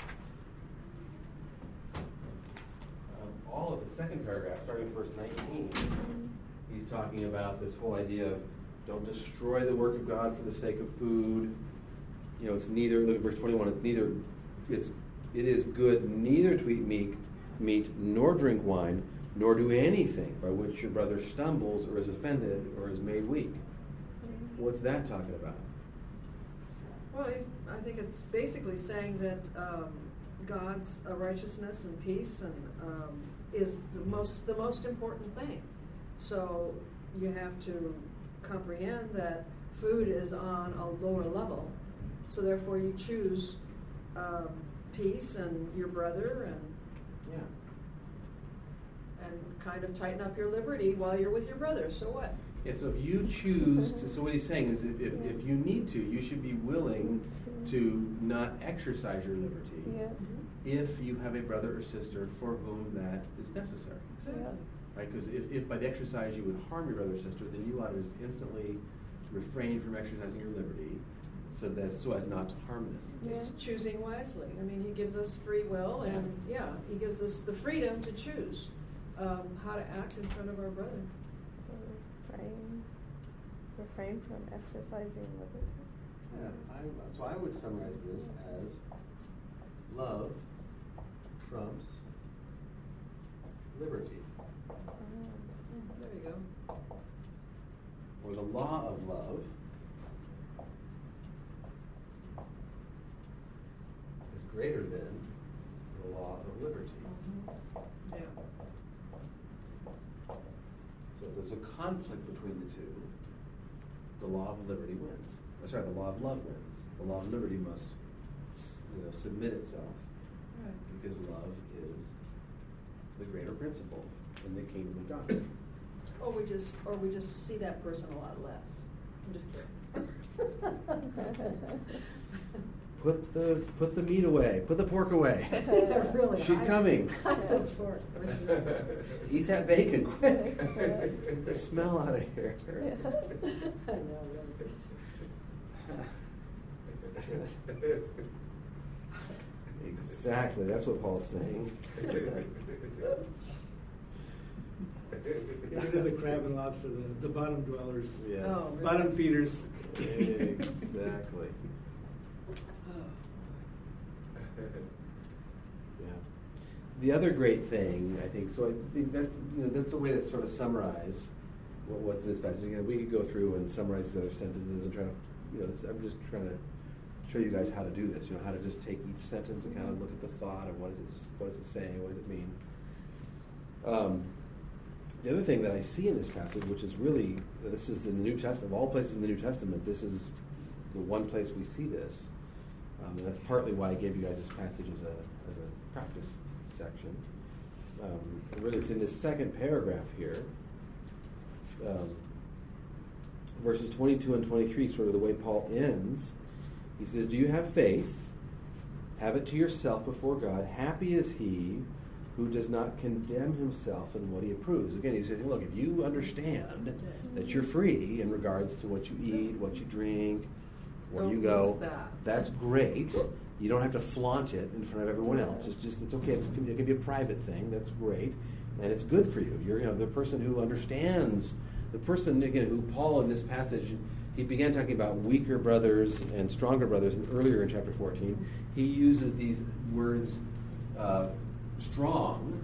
um, all of the second paragraph, starting with verse nineteen, he's talking about this whole idea of don't destroy the work of God for the sake of food. You know, it's neither. Look at verse twenty-one. It's neither. It's it is good neither to eat meat, meat nor drink wine, nor do anything by which your brother stumbles or is offended or is made weak. What's that talking about? Well, he's, I think it's basically saying that um, God's uh, righteousness and peace and um, is the most the most important thing. So you have to comprehend that food is on a lower level. So therefore, you choose um, peace and your brother and Yeah. and kind of tighten up your liberty while you're with your brother. So what? Yeah, so if you choose to, so what he's saying is if, if, if you need to, you should be willing to not exercise your liberty Yeah. if you have a brother or sister for whom that is necessary. Exactly. right? Because if, if by the exercise you would harm your brother or sister, then you ought to just instantly refrain from exercising your liberty, so that so as not to harm them. Yeah. It's choosing wisely. I mean, he gives us free will, and yeah, he gives us the freedom to choose um, how to act in front of our brother. So refrain, refrain from exercising liberty. Yeah, I, so I would summarize this as love trumps liberty, Oh, There you go. or the law of love is greater than the law of liberty. Yeah. So if there's a conflict between the two, the law of liberty wins. Or sorry, the law of love wins. The law of liberty must, you know, submit itself, Right. because love is the greater principle in the kingdom of God. Or we just, or we just see that person a lot less. I'm just kidding. Put the put the meat away. Put the pork away. Yeah, really. She's I- coming. I look for it, for sure. Eat that bacon quick. Get the smell out of here. I know, really. Exactly. That's what Paul's saying. Get rid of the crab and lobster, the, the bottom dwellers, Yes. Oh, really? bottom feeders. Exactly. Oh. Yeah. The other great thing, I think, so I think that's, you know, that's a way to sort of summarize what, what's in this passage. Again, we could go through and summarize the other sentences and try to, you know, I'm just trying to show you guys how to do this. You know, how to just take each sentence and kind of look at the thought of what is it, what is it saying, what does it mean. Um, the other thing that I see in this passage, which is really, this is the New Testament, of all places in the New Testament, this is the one place we see this. Um, and that's partly why I gave you guys this passage as a as a practice section. Um, really, it's in this second paragraph here, um, verses twenty-two and twenty-three, sort of the way Paul ends. He says, "Do you have faith? Have it to yourself before God. Happy is he who does not condemn himself in what he approves." Again, he says, look, if you understand that you're free in regards to what you eat, what you drink, where Don't you go, lose that. that's great. You don't have to flaunt it in front of everyone else. It's just, it's okay. It's, it can be a private thing. That's great. And it's good for you. You're, you know, the person who understands, the person, again, who Paul in this passage, he began talking about weaker brothers and stronger brothers earlier in chapter fourteen. He uses these words, uh, strong,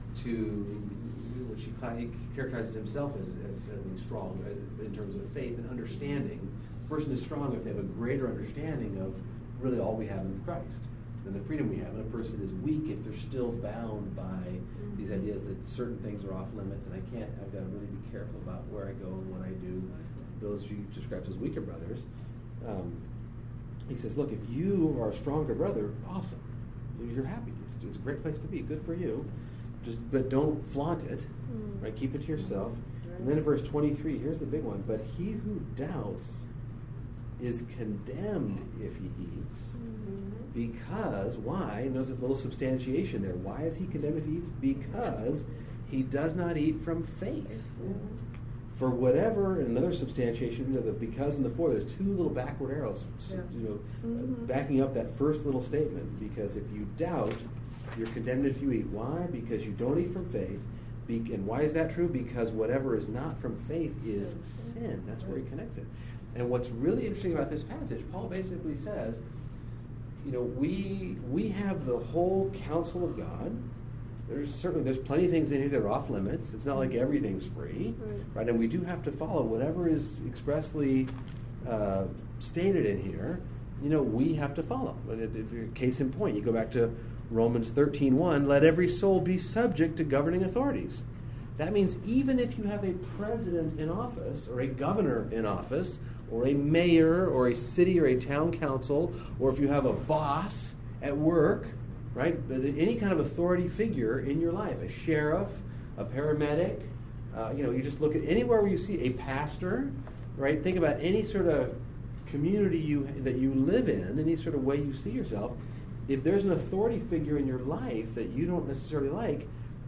to which he, he characterizes himself as, as being strong in terms of faith and understanding. A person is strong if they have a greater understanding of really all we have in Christ and the freedom we have. And a person is weak if they're still bound by these ideas that certain things are off limits and I can't, I've got to really be careful about where I go and what I do. Those you described as weaker brothers. Um, he says, look, if you are a stronger brother, awesome. You're happy. It's, it's a great place to be. Good for you. Just, but don't flaunt it. Mm. Right? Keep it to yourself. And then in verse twenty-three, here's the big one. But he who doubts is condemned if he eats. Mm. Because, why? Notice a little substantiation there. Why is he condemned if he eats? Because he does not eat from faith. For whatever, and another substantiation, you know, the because and the for, there's two little backward arrows, Yeah. you know, Mhm. backing up that first little statement. Because if you doubt, you're condemned if you eat. Why? Because you don't eat from faith. Be, and why is that true? Because whatever is not from faith is Sin. sin. That's where he connects it. And what's really interesting about this passage, Paul basically says, you know, we we have the whole counsel of God. There's certainly there's plenty of things in here that are off limits. It's not like everything's free, Right. right? And we do have to follow whatever is expressly uh, stated in here. You know, we have to follow. But it, it, case in point, you go back to Romans thirteen one. Let every soul be subject to governing authorities. That means even if you have a president in office, or a governor in office, or a mayor, or a city or a town council, or if you have a boss at work, right? But any kind of authority figure in your life, a sheriff, a paramedic, uh, you know, you just look at anywhere where you see a pastor, right? Think about any sort of community you that you live in, any sort of way you see yourself. If there's an authority figure in your life that you don't necessarily like,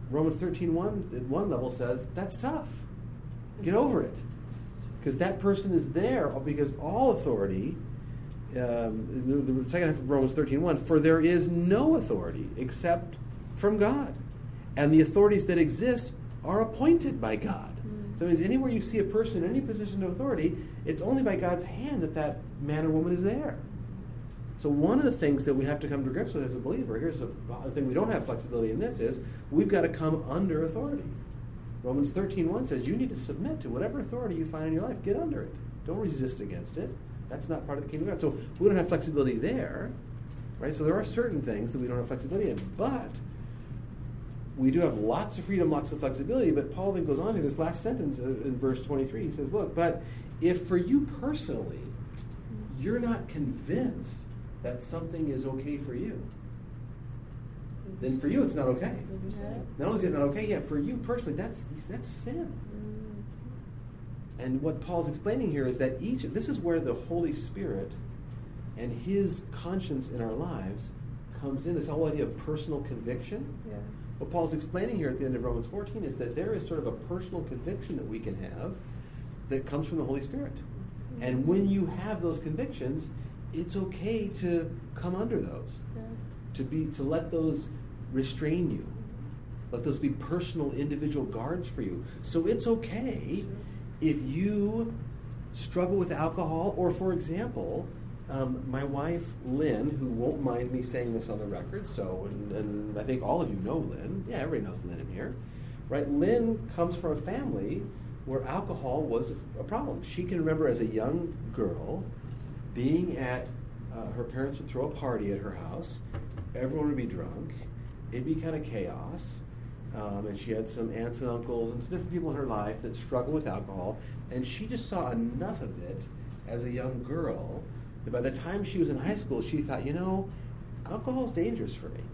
Romans thirteen one at one level says that's tough. Get over it. Because that person is there because all authority, um, the, the second half of Romans thirteen one, for there is no authority except from God. And the authorities that exist are appointed by God. So it means anywhere you see a person in any position of authority, it's only by God's hand that that man or woman is there. So one of the things that we have to come to grips with as a believer, here's a, a thing we don't have flexibility in this, is we've got to come under authority. Romans thirteen one says you need to submit to whatever authority you find in your life. Get under it. Don't resist against it. That's not part of the kingdom of God. So we don't have flexibility there, right? So there are certain things that we don't have flexibility in, but we do have lots of freedom, lots of flexibility. But Paul then goes on to this last sentence in verse twenty-three. He says, look, but if for you personally, you're not convinced that something is okay for you, then for you it's not okay. Not only is it not okay, yeah, for you personally, that's that's sin. And what Paul's explaining here is that each, this is where the Holy Spirit and his conscience in our lives comes in, this whole idea of personal conviction. Yeah. What Paul's explaining here at the end of Romans fourteen is that there is sort of a personal conviction that we can have that comes from the Holy Spirit. Mm-hmm. And when you have those convictions, it's okay to come under those, Yeah. to be to let those restrain you, let those be personal, individual guards for you. So it's okay if you struggle with alcohol, or for example, um, my wife Lynn, who won't mind me saying this on the record, so and, and I think all of you know Lynn. Yeah, everybody knows Lynn in here, right? Lynn comes from a family where alcohol was a problem. She can remember as a young girl being at, uh, her parents would throw a party at her house. Everyone would be drunk. It'd be kind of chaos. Um, and she had some aunts and uncles and some different people in her life that struggled with alcohol. And she just saw enough of it as a young girl that by the time she was in high school, she thought, you know, alcohol's dangerous for me.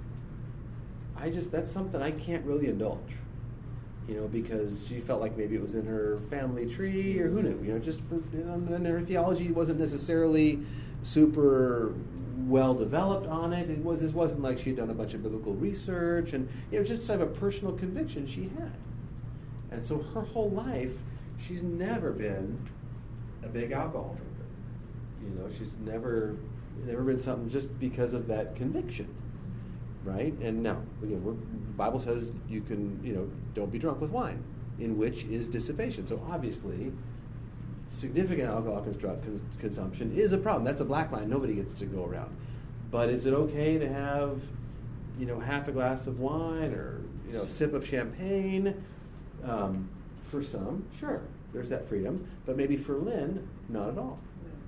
I just, that's something I can't really indulge. You know, because she felt like maybe it was in her family tree, or who knew, you know, just for, you know, and her theology wasn't necessarily super well developed on it. It was, this wasn't like she had done a bunch of biblical research, and, you know, just sort of a personal conviction she had. And so her whole life, she's never been a big alcohol drinker. You know, she's never, never been something just because of that conviction. Right? And now, again, we're, the Bible says you can, you know, don't be drunk with wine, in which is dissipation. So obviously, significant alcohol cons- consumption is a problem. That's a black line. Nobody gets to go around. But is it okay to have, you know, half a glass of wine or, you know, a sip of champagne? Um, for some, sure, there's that freedom. But maybe for Lynn, not at all.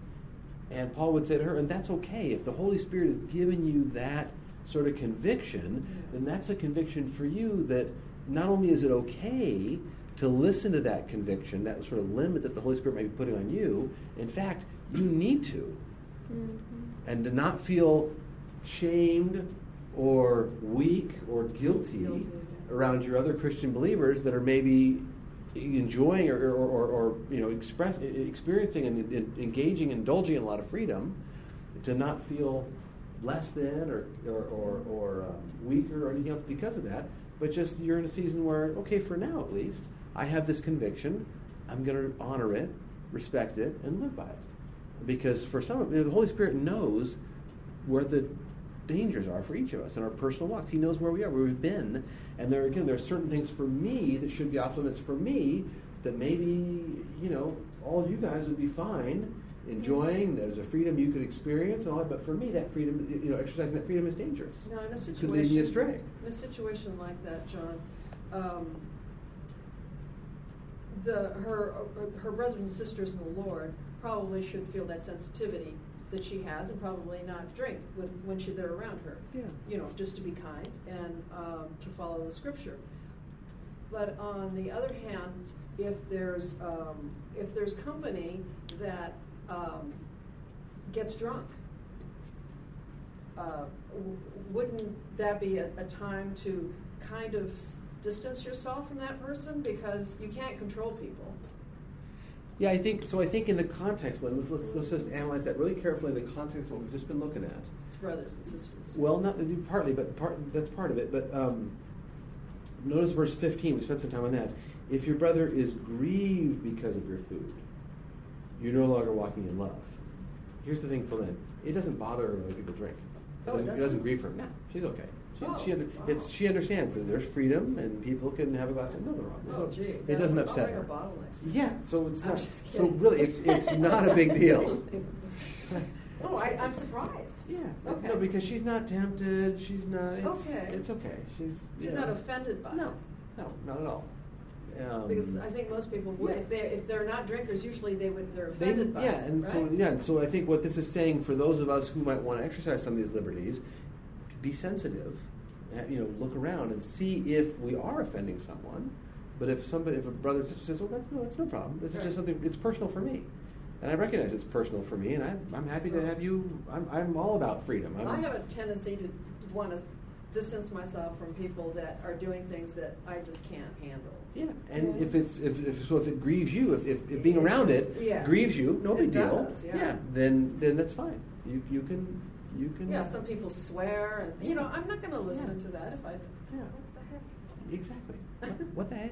And Paul would say to her, and that's okay. If the Holy Spirit has given you that sort of conviction, then that's a conviction for you that not only is it okay to listen to that conviction, that sort of limit that the Holy Spirit might be putting on you, in fact, you need to. Mm-hmm. And to not feel shamed or weak or guilty, guilty around your other Christian believers that are maybe enjoying or, or, or, or you know, express, experiencing and, and engaging, indulging in a lot of freedom, to not feel less than or or, or, or um, weaker or anything else because of that, but just you're in a season where, okay, for now at least, I have this conviction, I'm going to honor it, respect it, and live by it. Because for some of you know, the Holy Spirit knows where the dangers are for each of us in our personal walks. He knows where we are, where we've been, and there again, there are certain things for me that should be off limits for me that maybe, you know, all you guys would be fine enjoying. There's a freedom you could experience and all that, but for me, that freedom, you know, exercising that freedom is dangerous. Now, in a It could lead me astray. situation, in a situation like that, John, um, the her her brothers and sisters in the Lord probably should feel that sensitivity that she has, and probably not drink when when she they're around her. Yeah. You know, just to be kind and um, to follow the Scripture. But on the other hand, if there's um, if there's company that Um, gets drunk, uh, w- wouldn't that be a, a time to kind of s- distance yourself from that person, because you can't control people? Yeah, I think so. I think in the context, let's let's, let's just analyze that really carefully in the context of what we've just been looking at. It's brothers and sisters. Well, not partly, but part that's part of it. But um, notice verse fifteen. We spent some time on that. If your brother is grieved because of your food, you're no longer walking in love. Here's the thing for Lynn. It doesn't bother her when other people drink. It Oh, it doesn't, it doesn't? doesn't grieve her. No, she's okay. She, Oh, she, under, wow. it's, she understands that there's freedom and people can have a glass of milk. There's Oh, no- gee. it that- doesn't I'll upset bring her. a bottle next time. Yeah, so it's I'm not. just So kidding. really, it's it's not a big deal. Oh, I, I'm surprised. Yeah. Okay. No, because she's not tempted. She's not. It's, Okay. It's okay. She's. She's you not know. offended by No, it. no, not at all. Um, Because I think most people would, yeah. if they're, if they're not drinkers, usually they would, they're They- offended by yeah, it, and so right? yeah, and so I think what this is saying for those of us who might want to exercise some of these liberties, be sensitive, uh, you know, look around and see if we are offending someone. But if somebody, if a brother or sister says, "Well, that's no, that's no problem. This is Right. just something. It's personal for me," and I recognize it's personal for me, and I, I'm happy to have you. I'm, I'm all about freedom. I'm, I have a tendency to want to distance myself from people that are doing things that I just can't handle. Yeah, and Yeah. if it's if, if so, if it grieves you, if, if, if being around it Yes. grieves you, no It big deal. does, yeah. then then that's fine. You you can you can. Yeah, some people swear, and you know, I'm not going to listen Yeah. to that if I. Yeah. What the heck? Exactly. What, what the heck?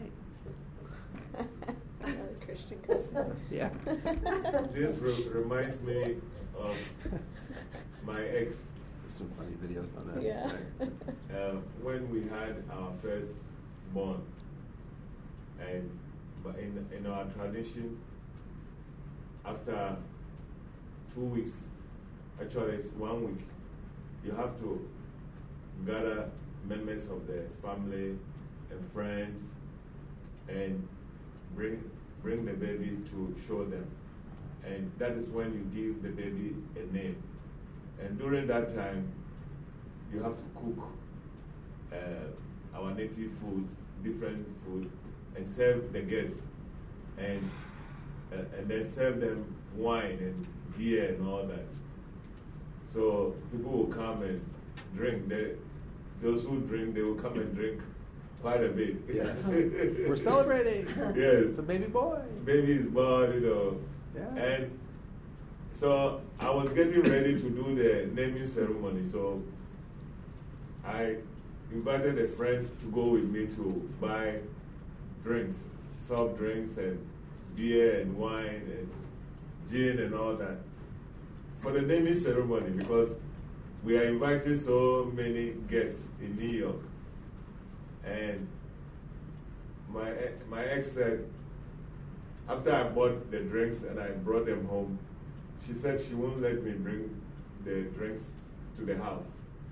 Another Christian cousin. Yeah. This re- reminds me of my ex. Some funny videos on that. Yeah. Uh, when we had our first born, and but in in our tradition, after two weeks, actually it's one week, you have to gather members of the family and friends and bring bring the baby to show them, and that is when you give the baby a name. And during that time, you have to cook uh, our native foods, different food, and serve the guests, and uh, and then serve them wine and beer and all that. So people will come and drink. They, those who drink, they will come and drink quite a bit. Yes. We're celebrating. Yes. It's a baby boy. Baby is born, you know. Yeah. And so I was getting ready to do the naming ceremony. So I invited a friend to go with me to buy drinks, soft drinks and beer and wine and gin and all that for the naming ceremony, because we are inviting so many guests in New York. And my, my ex said, after I bought the drinks and I brought them home, she said she won't let me bring the drinks to the house.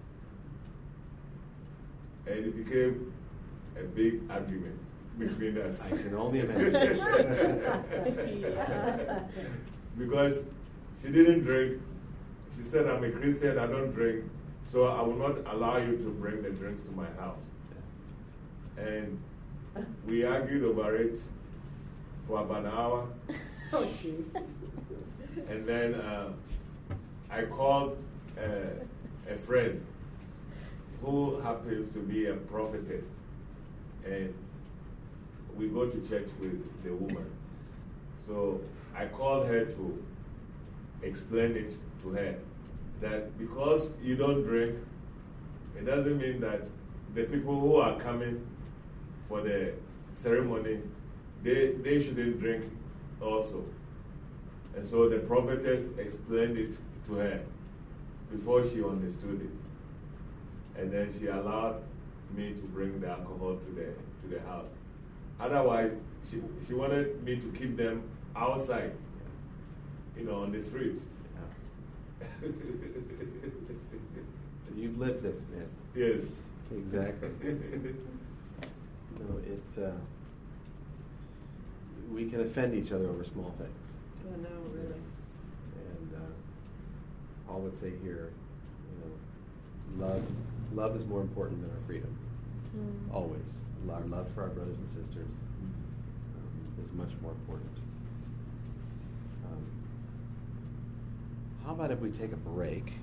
And it became a big argument between us. I can only imagine. Because she didn't drink. She said, I'm a Christian, I don't drink, so I will not allow you to bring the drinks to my house. And we argued over it for about an hour. Oh, gee. And then uh, I called uh, a friend who happens to be a prophetess. And we go to church with the woman. So I called her to explain it to her that because you don't drink, it doesn't mean that the people who are coming for the ceremony, they, they shouldn't drink also. And so the prophetess explained it to her before she understood it. And then she allowed me to bring the alcohol to the, to the house. Otherwise, she, she wanted me to keep them outside, you know, on the street. So you've lived this, man. Yes. Exactly. No, it's, uh, we can offend each other over small things. Oh, no, really. And uh, Paul would say here, you know, love, love is more important than our freedom. Mm. Always. Our love for our brothers and sisters um, is much more important. Um, how about if we take a break?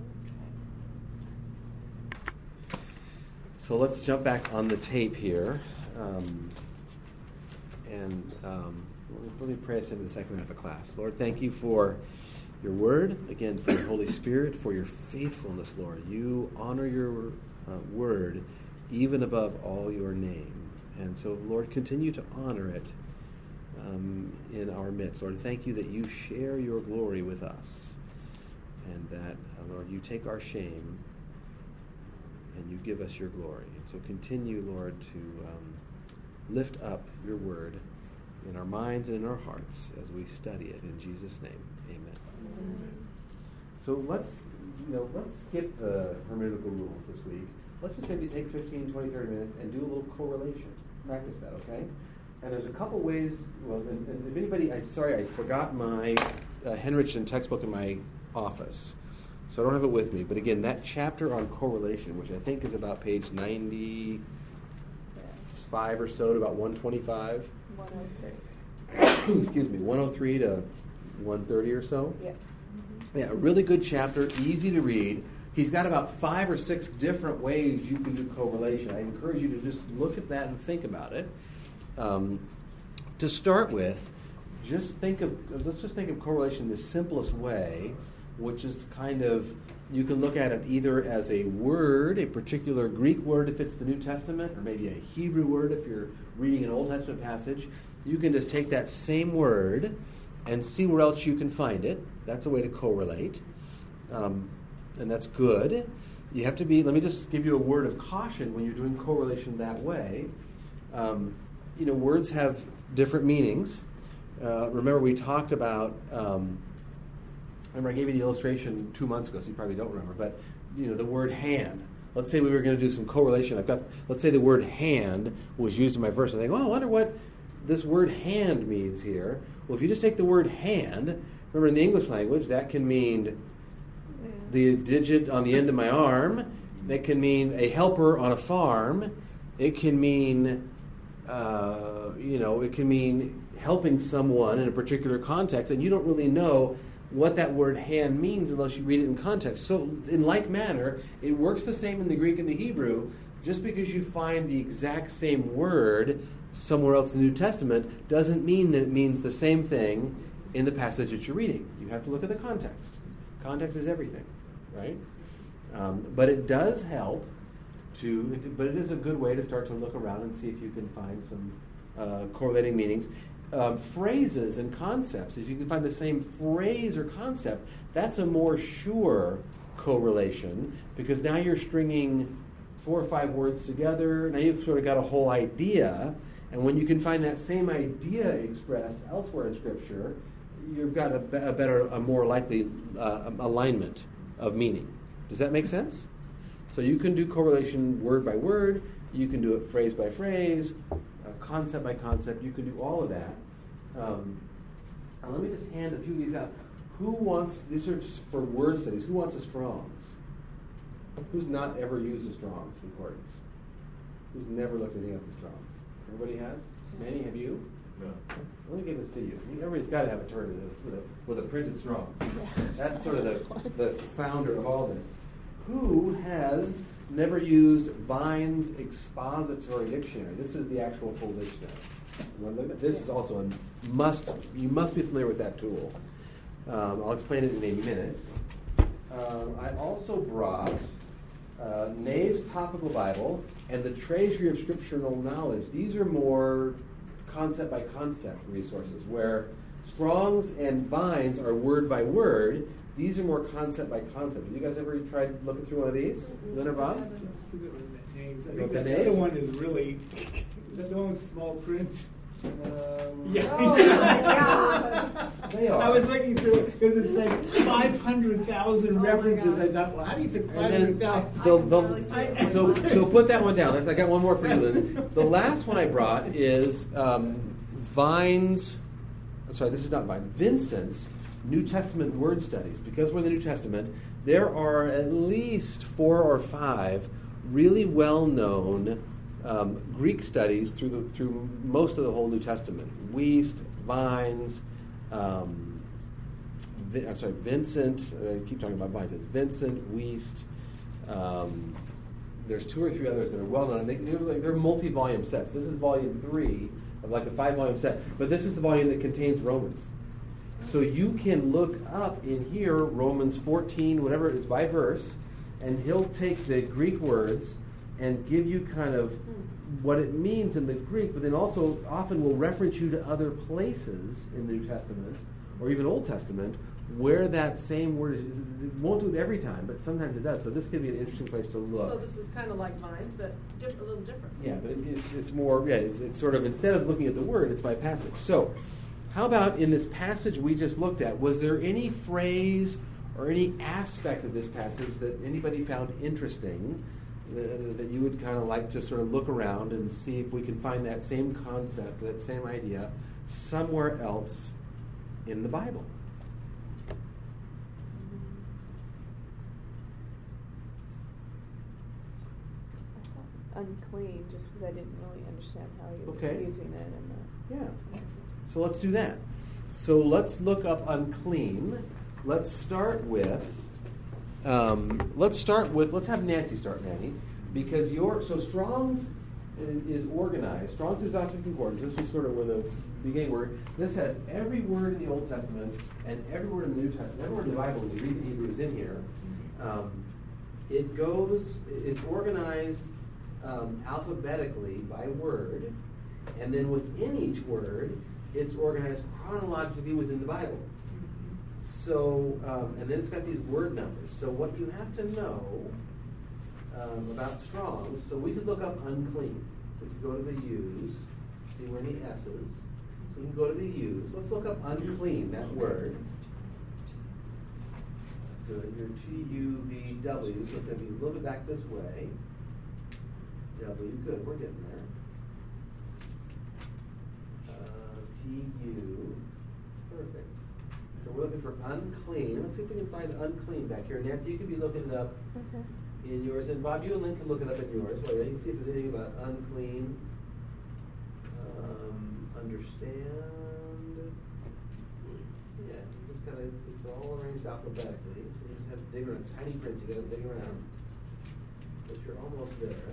So let's jump back on the tape here. Um, and um, let me pray us into the second half of class. Lord, thank you for your word, again, for your Holy Spirit, for your faithfulness, Lord. You honor your uh, word even above all your name. And so, Lord, continue to honor it um, in our midst. Lord, thank you that you share your glory with us, and that, uh, Lord, you take our shame and you give us your glory. And so continue, Lord, to um, lift up your word in our minds and in our hearts as we study it. In Jesus' name, amen. Amen. So let's, you know, let's skip the hermeneutical rules this week. Let's just maybe take fifteen, twenty, thirty minutes and do a little correlation. Practice that, okay? And there's a couple ways, well, and, and if anybody, I sorry, I forgot my uh, Henrichsen textbook in my office. So I don't have it with me. But again, that chapter on correlation, which I think is about page ninety-five or so to about one twenty-five. one oh three. Excuse me, one oh three to one thirty or so. Yes. Yeah, a really good chapter, easy to read. He's got about five or six different ways you can do correlation. I encourage you to just look at that and think about it. Um, to start with, just think of let's just think of correlation in the simplest way, which is kind of, you can look at it either as a word, a particular Greek word if it's the New Testament, or maybe a Hebrew word if you're reading an Old Testament passage. You can just take that same word and see where else you can find it. That's a way to correlate. Um, and that's good. You have to be, let me just give you a word of caution when you're doing correlation that way. Um, you know, words have different meanings. Uh, remember we talked about, um, remember I gave you the illustration two months ago, so you probably don't remember, but, you know, the word hand. Let's say we were going to do some correlation. I've got, let's say the word hand was used in my verse. I think, oh, I wonder what this word hand means here. Well, if you just take the word hand, remember in the English language, that can mean the digit on the end of my arm. That can mean a helper on a farm. It can mean, uh, you know, it can mean helping someone in a particular context, and you don't really know what that word hand means unless you read it in context. So in like manner, it works the same in the Greek and the Hebrew. Just because you find the exact same word somewhere else in the New Testament doesn't mean that it means the same thing in the passage that you're reading. You have to look at the context. Context is everything, right? Um, but it does help to, but it is a good way to start to look around and see if you can find some uh, correlating meanings. Um, phrases and concepts, if you can find the same phrase or concept, that's a more sure correlation, because now you're stringing four or five words together. Now you've sort of got a whole idea, and when you can find that same idea expressed elsewhere in Scripture, you've got a, be- a better, a more likely uh, alignment of meaning. Does that make sense? So you can do correlation word by word, you can do it phrase by phrase, uh, concept by concept, you can do all of that. Um, and let me just hand a few of these out. Who wants, these are for word studies, who wants a Strong's? Who's not ever used a Strong's concordance? Who's never looked anything up in Strong's? Everybody has? Manny, have you? No. Let me give this to you. Everybody's got to have a turn with a, with a printed Strong's. Yeah. That's sort of the, the founder of all this. Who has never used Vine's Expository Dictionary? This is the actual full dictionary. This is also a must, you must be familiar with that tool. Um, I'll explain it in a minute. Um, I also brought uh, Nave's Topical Bible and the Treasury of Scriptural Knowledge. These are more concept by concept resources, where Strong's and Vine's are word by word. These are more concept by concept. Have you guys ever tried looking through one of these? Lynn or Bob? Names. I Got think the the names? other one is really, is that the one with small print? Um, Yeah. Oh, my God. They are. I was looking through it because it's like five hundred thousand Oh my references. I gosh. thought, well, how do you fit And five then hundred thousand? they'll- I can they'll- barely see it. so, so put that one down. That's, I got one more for you, Lynn. The last one I brought is um, Vine's, I'm sorry, this is not Vine's, Vincent's New Testament Word Studies. Because we're in the New Testament, there are at least four or five really well-known um, Greek studies through the, through most of the whole New Testament. Wuest, Vine's, um, Vi- I'm sorry, Vincent. I keep talking about Vine's. It's Vincent, Wuest. Um, there's two or three others that are well known. They, they're, like, they're multi-volume sets. This is volume three of like a five-volume set, but this is the volume that contains Romans. So you can look up in here Romans fourteen, whatever it is, by verse, and he'll take the Greek words and give you kind of what it means in the Greek, but then also often will reference you to other places in the New Testament or even Old Testament where that same word is. It won't do it every time, but sometimes it does. So this could be an interesting place to look. So this is kind of like Vines, but diff- a little different. Yeah, but it, it's, it's more, yeah, it's, it's sort of, instead of looking at the word, it's by passage. So how about in this passage we just looked at, was there any phrase or any aspect of this passage that anybody found interesting that, that you would kind of like to sort of look around and see if we can find that same concept, that same idea, somewhere else in the Bible? Unclean, just because I didn't really understand how he was Okay. using it. And the, Yeah. So let's do that. So let's look up unclean. Let's start with, um, let's start with, let's have Nancy start, Nanny, because your, so Strong's is, is organized. Strong's is Oxford Concordance. This was sort of where the beginning word. This has every word in the Old Testament and every word in the New Testament. Every word in the Bible, when you read the Hebrew, is in here. Um, it goes, it's organized um, alphabetically by word, and then within each word, it's organized chronologically within the Bible. So, um, and then it's got these word numbers. So what you have to know um, about Strong's, so we could look up unclean. We could go to the U's, see where the S's. So we can go to the U's. Let's look up unclean, that word. Good, your T U V W, so it's going to be a little bit back this way. W, good, we're getting there. Uh, T U, perfect. So we're looking for unclean. Let's see if we can find unclean back here. Nancy, you could be looking it up okay. in yours, and Bob, you and Lynn can look it up in yours. Well, you can see if there's anything about unclean. Um, understand. Yeah, just kind of, it's, it's all arranged alphabetically, so you just have to dig around. It's tiny prints, you got to dig around. But you're almost there.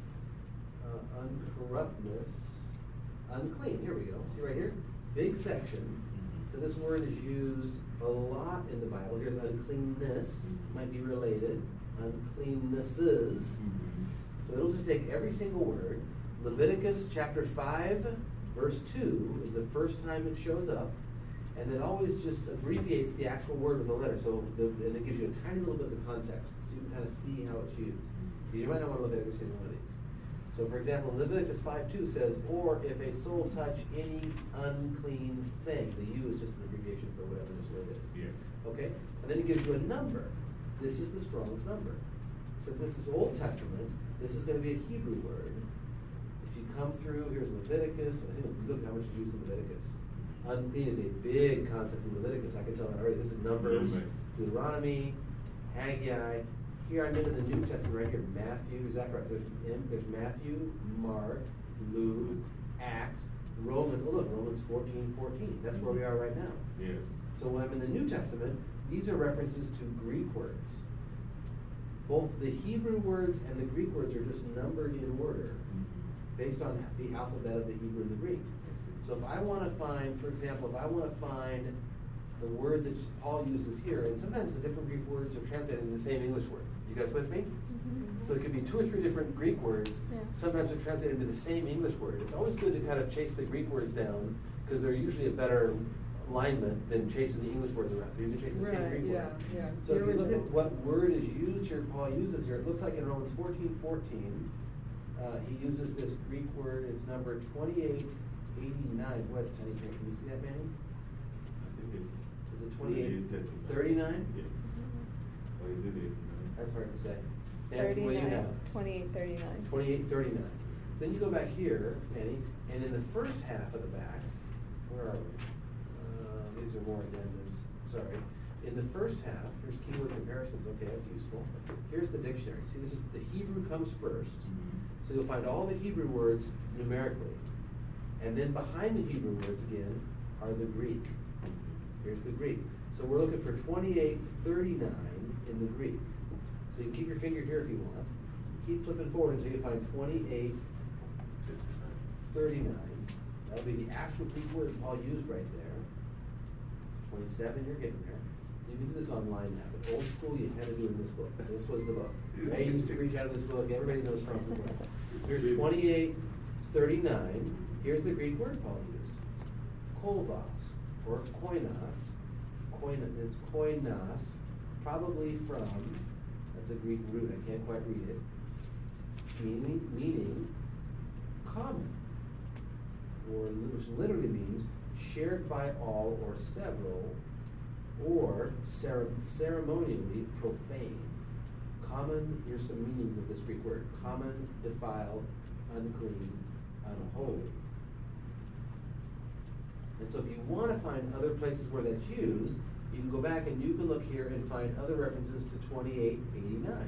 Uh, uncorruptness, unclean. Here we go. See right here? Big section. So this word is used a lot in the Bible. Here's uncleanness, might be related. Uncleannesses. So it'll just take every single word. Leviticus chapter five, verse two is the first time it shows up. And then always just abbreviates the actual word with a letter. So the, and it gives you a tiny little bit of the context, so you can kind of see how it's used. Because you might not want to look at every single one of these. So for example, Leviticus five two says, or if a soul touch any unclean thing. The U is just an abbreviation for whatever this word is. Yes. Okay? And then it gives you a number. This is the Strong's number. Since this is Old Testament, this is going to be a Hebrew word. If you come through, here's Leviticus. I think look at how much it's used in Leviticus. Unclean is a big concept in Leviticus. I can tell that already. This is Numbers, Numbers. Deuteronomy, Haggai. Here I'm into the New Testament right here. Matthew, is that correct? There's, there's Matthew, Mark, Luke, Acts, Romans. Oh look, Romans fourteen fourteen. That's where we are right now. Yeah. So when I'm in the New Testament, these are references to Greek words. Both the Hebrew words and the Greek words are just numbered in order based on the alphabet of the Hebrew and the Greek. So if I want to find, for example, if I want to find the word that Paul uses here, and sometimes the different Greek words are translated in the same English word. You guys with me? Mm-hmm. So it could be two or three different Greek words. Yeah. Sometimes they're translated into the same English word. It's always good to kind of chase the Greek words down because they're usually a better alignment than chasing the English words around. You can chase the same Right, Greek yeah, word. yeah. So The if you look original. at what word is used here, Paul uses here, it looks like in Romans fourteen fourteen, uh, he uses this Greek word. It's number twenty-eight eighty-nine. What's tiny print? Can you see that, Manny? I think it's Is it twenty-eight thirty-nine. thirty-nine? Yes. Or is it eighty-nine? That's hard to say. Nancy, what do you have? twenty-eight thirty-nine. twenty-eight thirty-nine. Then you go back here, Manny, and in the first half of the back, where are we? Uh, these are more addendas. Sorry. In the first half, here's keyword comparisons. Okay, that's useful. Here's the dictionary. See, this is the Hebrew comes first. So you'll find all the Hebrew words numerically. And then behind the Hebrew words again are the Greek. Here's the Greek. So we're looking for twenty-eight thirty-nine in the Greek. So you can keep your finger here if you want. Keep flipping forward until you find twenty-eight thirty-nine. That'll be the actual Greek word Paul used right there. twenty-seven, you're getting there. You can do this online now, but old school, you had to do it in this book. This was the book. I used to reach out of this book. Everybody knows from the book. Here's twenty-eight thirty-nine. Here's the Greek word Paul used. Kolvos, or koinos. Koinos, it's koinos, probably from, that's a Greek root, I can't quite read it, meaning, meaning common, or which literally means shared by all or several, or cere- ceremonially profane. Common, here's some meanings of this Greek word. Common, defiled, unclean, unholy. And so if you want to find other places where that's used, you can go back and you can look here and find other references to twenty-eight eighty-nine.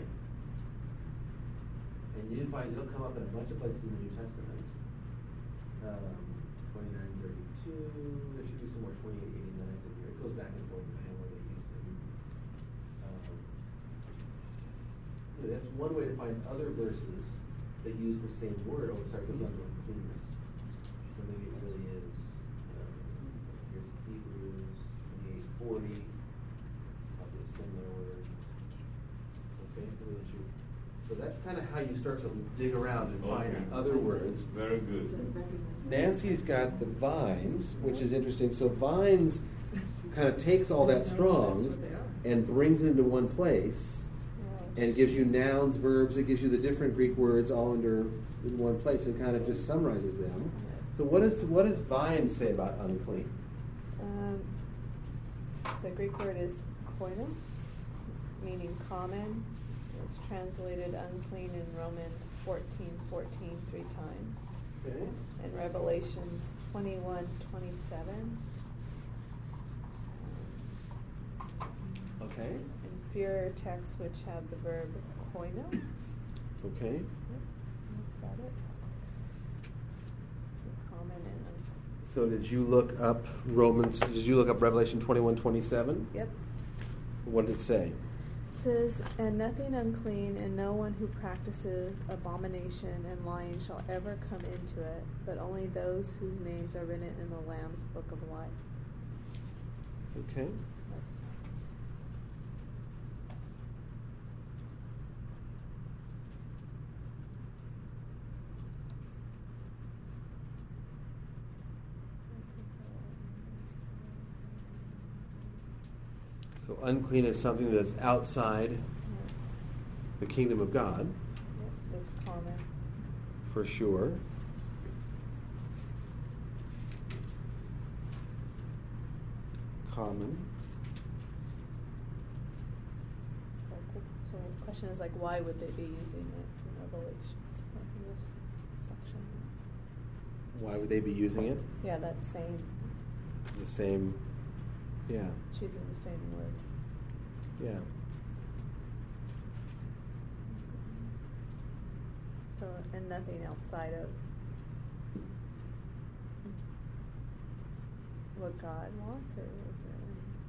And you'll find it'll come up in a bunch of places in the New Testament. Um, twenty-nine thirty-two, there should be some more twenty-eight eighty-nines in here. It goes back and forth depending on where they used it. Um, you know, that's one way to find other verses that use the same word. Oh, sorry, it goes on to uncleanness. So maybe it really is. Um, here's Hebrews twenty-eight forty, probably a similar word. Okay, really true. So that's kind of how you start to dig around and find Okay. other words. Very good. Nancy's got the vines, which is interesting. So vines kind of takes all that Strong's and brings it into one place and gives you nouns, verbs. It gives you the different Greek words all under in one place and kind of just summarizes them. So what is what does vines say about unclean? Um, the Greek word is koinos, meaning common. It's translated unclean in Romans fourteen fourteen three times. Okay. In Revelations twenty-one twenty-seven. Okay. In fewer texts which have the verb koino. Okay. Yep, that's about it. Common and unclean. So did you look up Romans? Did you look up Revelation twenty-one twenty-seven? Yep. What did it say? It says, and nothing unclean and no one who practices abomination and lying shall ever come into it, but only those whose names are written in the Lamb's book of life. Okay. That's So unclean is something that's outside yeah. the kingdom of God, Yep, it's common. for sure. Common. So, so the question is like, why would they be using it in Revelation, like in this section? Why would they be using it? Yeah, that same, The same, yeah, choosing the same word. yeah. So, and nothing outside of what God wants, or is it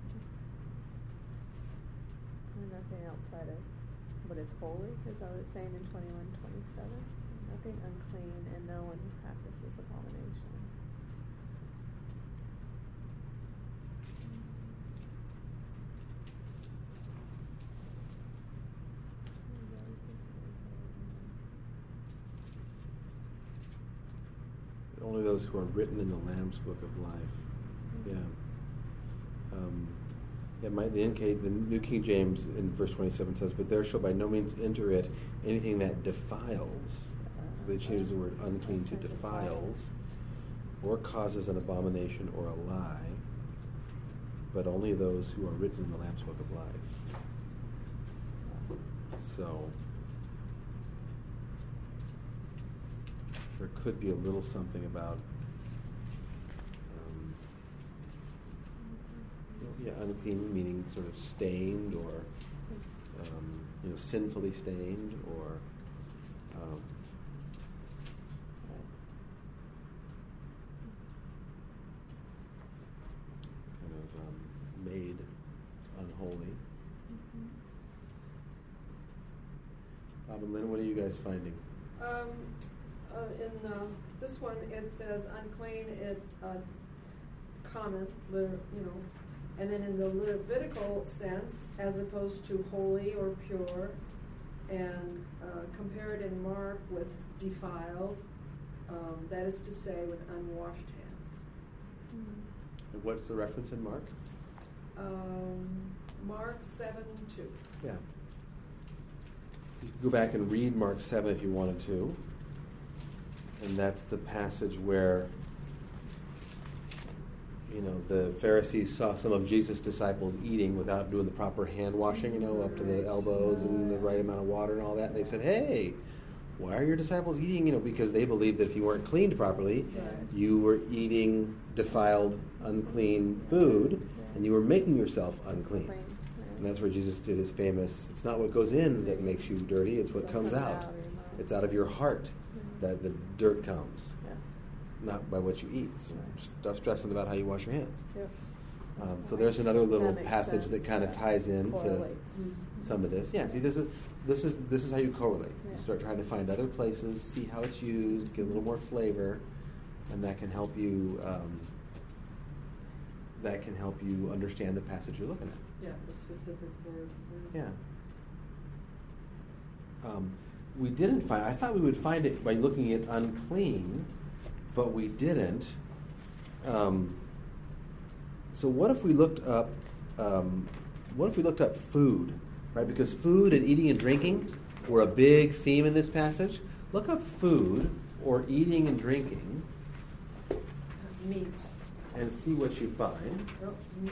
and nothing outside of what is holy? Is that what it's saying in twenty-one twenty-seven? Nothing unclean and no one who practices abomination. Only those who are written in the Lamb's book of life. Yeah. Um, yeah, my, the N K, the New King James in verse twenty-seven says, "But there shall by no means enter it anything that defiles." So they change the word unclean to defiles, or causes an abomination or a lie, but only those who are written in the Lamb's book of life. So there could be a little something about um, yeah, unclean meaning sort of stained or um, you know, sinfully stained or um, kind of um, made unholy. Mm-hmm. Bob and Lynn, what are you guys finding? Um, uh, in uh, this one, it says unclean, it uh, common, liter- you know, And then in the Levitical sense, as opposed to holy or pure, and uh, compared in Mark with defiled, um, that is to say with unwashed hands. And what's the reference in Mark? Um, Mark seven two. Yeah. So you can go back and read Mark seven if you wanted to. And that's the passage where, you know, the Pharisees saw some of Jesus' disciples eating without doing the proper hand washing, you know, up to the elbows and the right amount of water and all that. And they said, hey, why are your disciples eating? You know, because they believed that if you weren't cleaned properly, Right. you were eating defiled, unclean food, and you were making yourself unclean. Clean, And right. that's where Jesus did his famous, it's not what goes in that makes you dirty, it's what What comes comes out. out of your mouth. It's out of your heart Mhm. that the dirt comes, Yes. not by what you eat. So Right. stop stressing about how you wash your hands. Yep. Um, so there's another little That makes passage sense. that kind of Yeah. ties into Correlates. some of this. Yeah, see, this is this is this is how you correlate. Yeah. You start trying to find other places, see how it's used, get a little more flavor, and that can help you. Um, that can help you understand the passage you're looking at. Yeah, for specific words. Yeah. Um, we didn't find. I thought we would find it by looking at unclean, but we didn't. Um, so what if we looked up? Um, what if we looked up food, right? Because food and eating and drinking were a big theme in this passage. Look up food or eating and drinking, Meat. and see what you find. Oh, meat.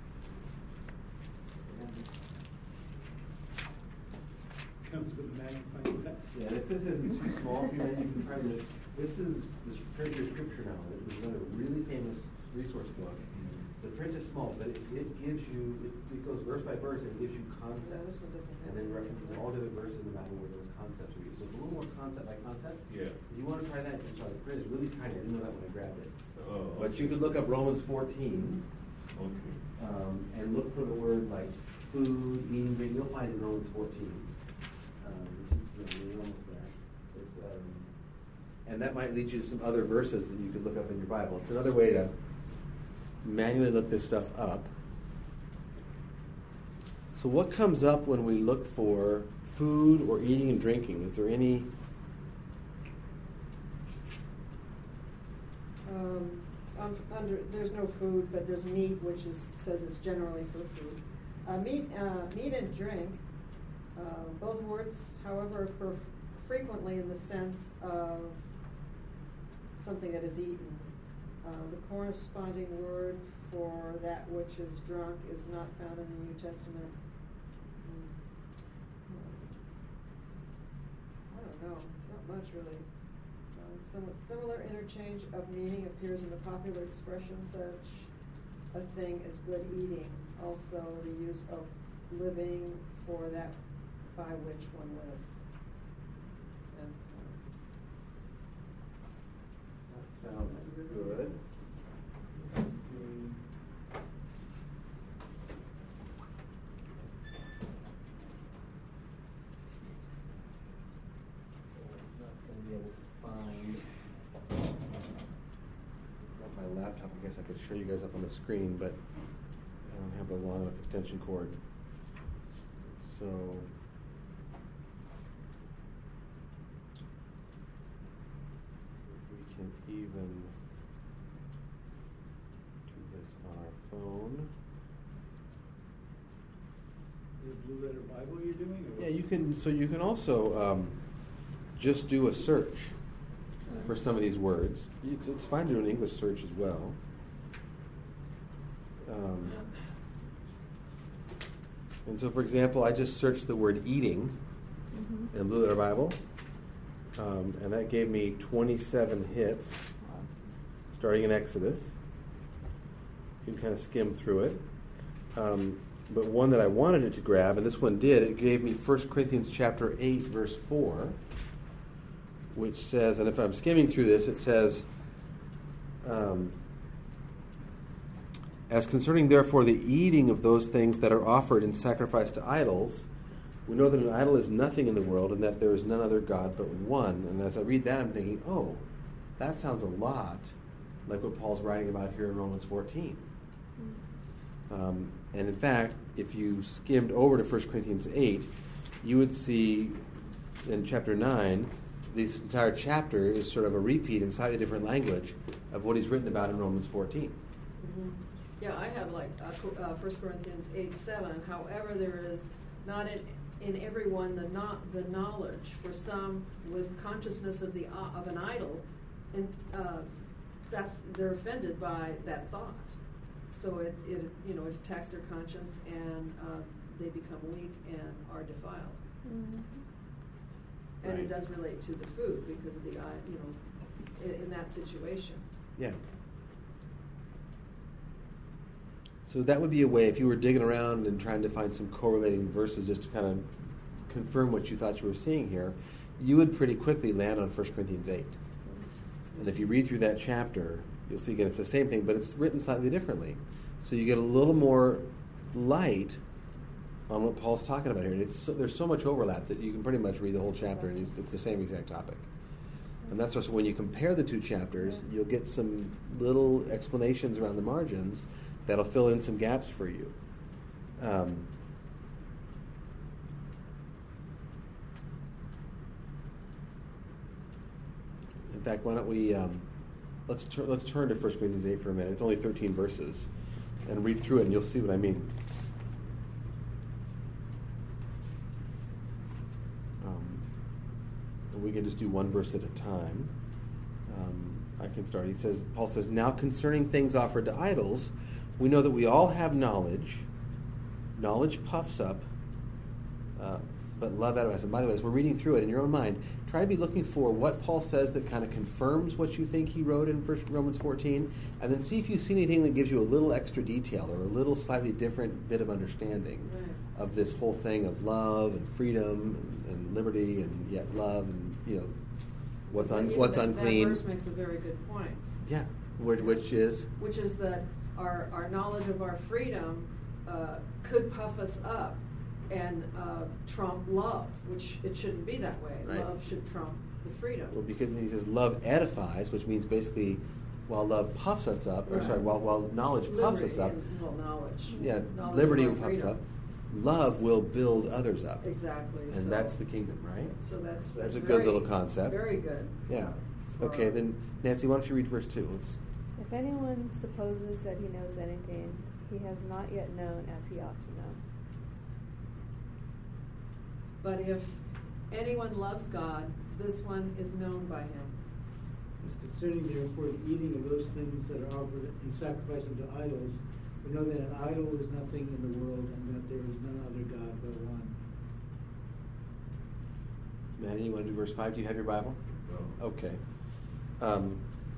Comes with a magnifying glass. Yeah, and if this isn't too small for you, then you can try this. This is the Printed Scripture Now. It was another really famous resource book. The print is small, but it, it gives you, it, it goes verse by verse and it gives you concepts. Yeah, this one doesn't have And then it. references all the other verses in the Bible where those concepts are used. So it's a little more concept by concept. Yeah. If you want to try that, I'm sorry, the print is really tiny. I didn't know that when I grabbed it. Oh, But okay. you could look up Romans fourteen Okay. um, and look for the word like food, eating, drink. You'll find it in Romans fourteen. Um, it's, you're almost there. It's, um, and that might lead you to some other verses that you could look up in your Bible. It's another way to manually look this stuff up. So what comes up when we look for food or eating and drinking? Is there any... Um, um, under, there's no food, but there's meat, which is, says it's generally for food. Uh, meat, uh, meat and drink, uh, both words, however, occur frequently in the sense of something that is eaten. Uh, the corresponding word for that which is drunk is not found in the New Testament. Mm. I don't know. It's not much, really. Um, somewhat similar interchange of meaning appears in the popular expression such a thing as good eating. Also, the use of living for that by which one lives. And, That sounds good. Let's see. I'm not going to be able to find. Got my laptop. I guess I could show you guys up on the screen, but I don't have a long enough extension cord. So. We can even do this on our phone. Is it Blue Letter Bible you're doing? Or Yeah, you can. So you can also um, just do a search for some of these words. It's, it's fine to do an English search as well. Um, and so, for example, I just searched the word eating Mhm. in Blue Letter Bible, um, and that gave me twenty-seven hits, starting in Exodus. You can kind of skim through it. Um, but one that I wanted it to grab, and this one did, it gave me First Corinthians chapter eight, verse four, which says, and if I'm skimming through this, it says, um, as concerning, therefore, the eating of those things that are offered in sacrifice to idols, we know that an idol is nothing in the world and that there is none other God but one. And as I read that, I'm thinking, oh, that sounds a lot like what Paul's writing about here in Romans fourteen. Um, and in fact, if you skimmed over to First Corinthians eight, you would see in chapter nine, this entire chapter is sort of a repeat in slightly different language of what he's written about in Romans fourteen. Mm-hmm. Yeah, I have like uh, Co- uh, First Corinthians eight seven. However, there is not in, in everyone the not the knowledge. For some, with consciousness of the uh, of an idol, and uh, that's they're offended by that thought. So it, it you know it attacks their conscience, and uh, they become weak and are defiled. Mm-hmm. And Right. it does relate to the food because of the eye, you know, in, in that situation. Yeah. So that would be a way, if you were digging around and trying to find some correlating verses just to kind of confirm what you thought you were seeing here, you would pretty quickly land on First Corinthians eight. And if you read through that chapter, you'll see again it's the same thing, but it's written slightly differently. So you get a little more light on what Paul's talking about here. And it's so, there's so much overlap that you can pretty much read the whole chapter and it's, it's the same exact topic. And that's also when you compare the two chapters, you'll get some little explanations around the margins that'll fill in some gaps for you. Um, in fact, why don't we um, let's tur- let's turn to First Corinthians eight for a minute. It's only thirteen verses, and read through it, and you'll see what I mean. Um, and we can just do one verse at a time. Um, I can start. He says, Paul says, "Now concerning things offered to idols, we know that we all have knowledge. Knowledge puffs up, uh, but love edifies." And by the way, as we're reading through it in your own mind, try to be looking for what Paul says that kind of confirms what you think he wrote in First Romans fourteen, and then see if you see anything that gives you a little extra detail or a little slightly different bit of understanding Right. of this whole thing of love and freedom and, and liberty and yet love and, you know, what's un, Even what's that, unclean. That verse makes a very good point. Yeah, which, which is Which is that our, our knowledge of our freedom uh, could puff us up and uh, trump love, which it shouldn't be that way. Right. Love should trump the freedom. well because he says love edifies, which means basically while love puffs us up, or Right. sorry, while while knowledge puffs Liberty us up, and, well, knowledge. yeah, Knowledge liberty of our puffs freedom. up. Love will build others up, Exactly. and so, that's the kingdom, right? So that's That's a very- good little concept. Very good. Yeah. for Okay, our- then Nancy, why don't you read verse two? Let's. If anyone supposes that he knows anything, he has not yet known as he ought to know. But if anyone loves God, this one is known by him. It's concerning, therefore, the eating of those things that are offered in sacrifice unto idols. We know that an idol is nothing in the world, and that there is none other God but one. Manny, you want to do verse five? Do you have your Bible? No. Okay. Um,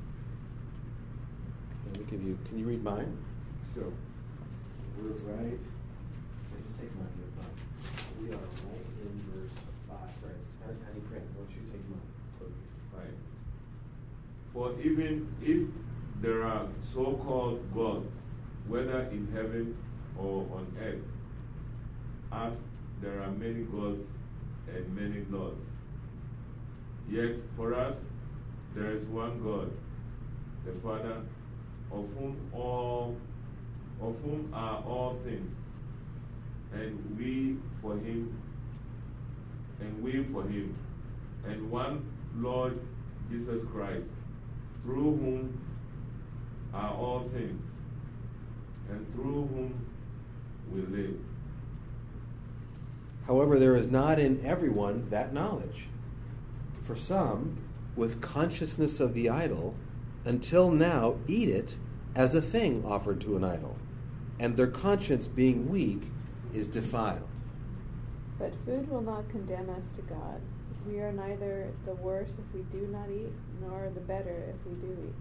let me give you. Can you read mine? Sure. We're right. Just take mine. You're fine. We are right in verse five. Right. It's kind of tiny print. Why don't you take mine? Fine. For even if there are so-called gods, whether in heaven or on earth, as there are many gods and many lords, yet for us there is one God, the Father, of whom all, of whom are all things, and we for him, and we for him, and one Lord Jesus Christ, through whom are all things, and through whom we live. However, there is not in everyone that knowledge. For some, with consciousness of the idol, until now eat it as a thing offered to an idol, and their conscience being weak is defiled. But food will not condemn us to God. We are neither the worse if we do not eat, nor the better if we do eat.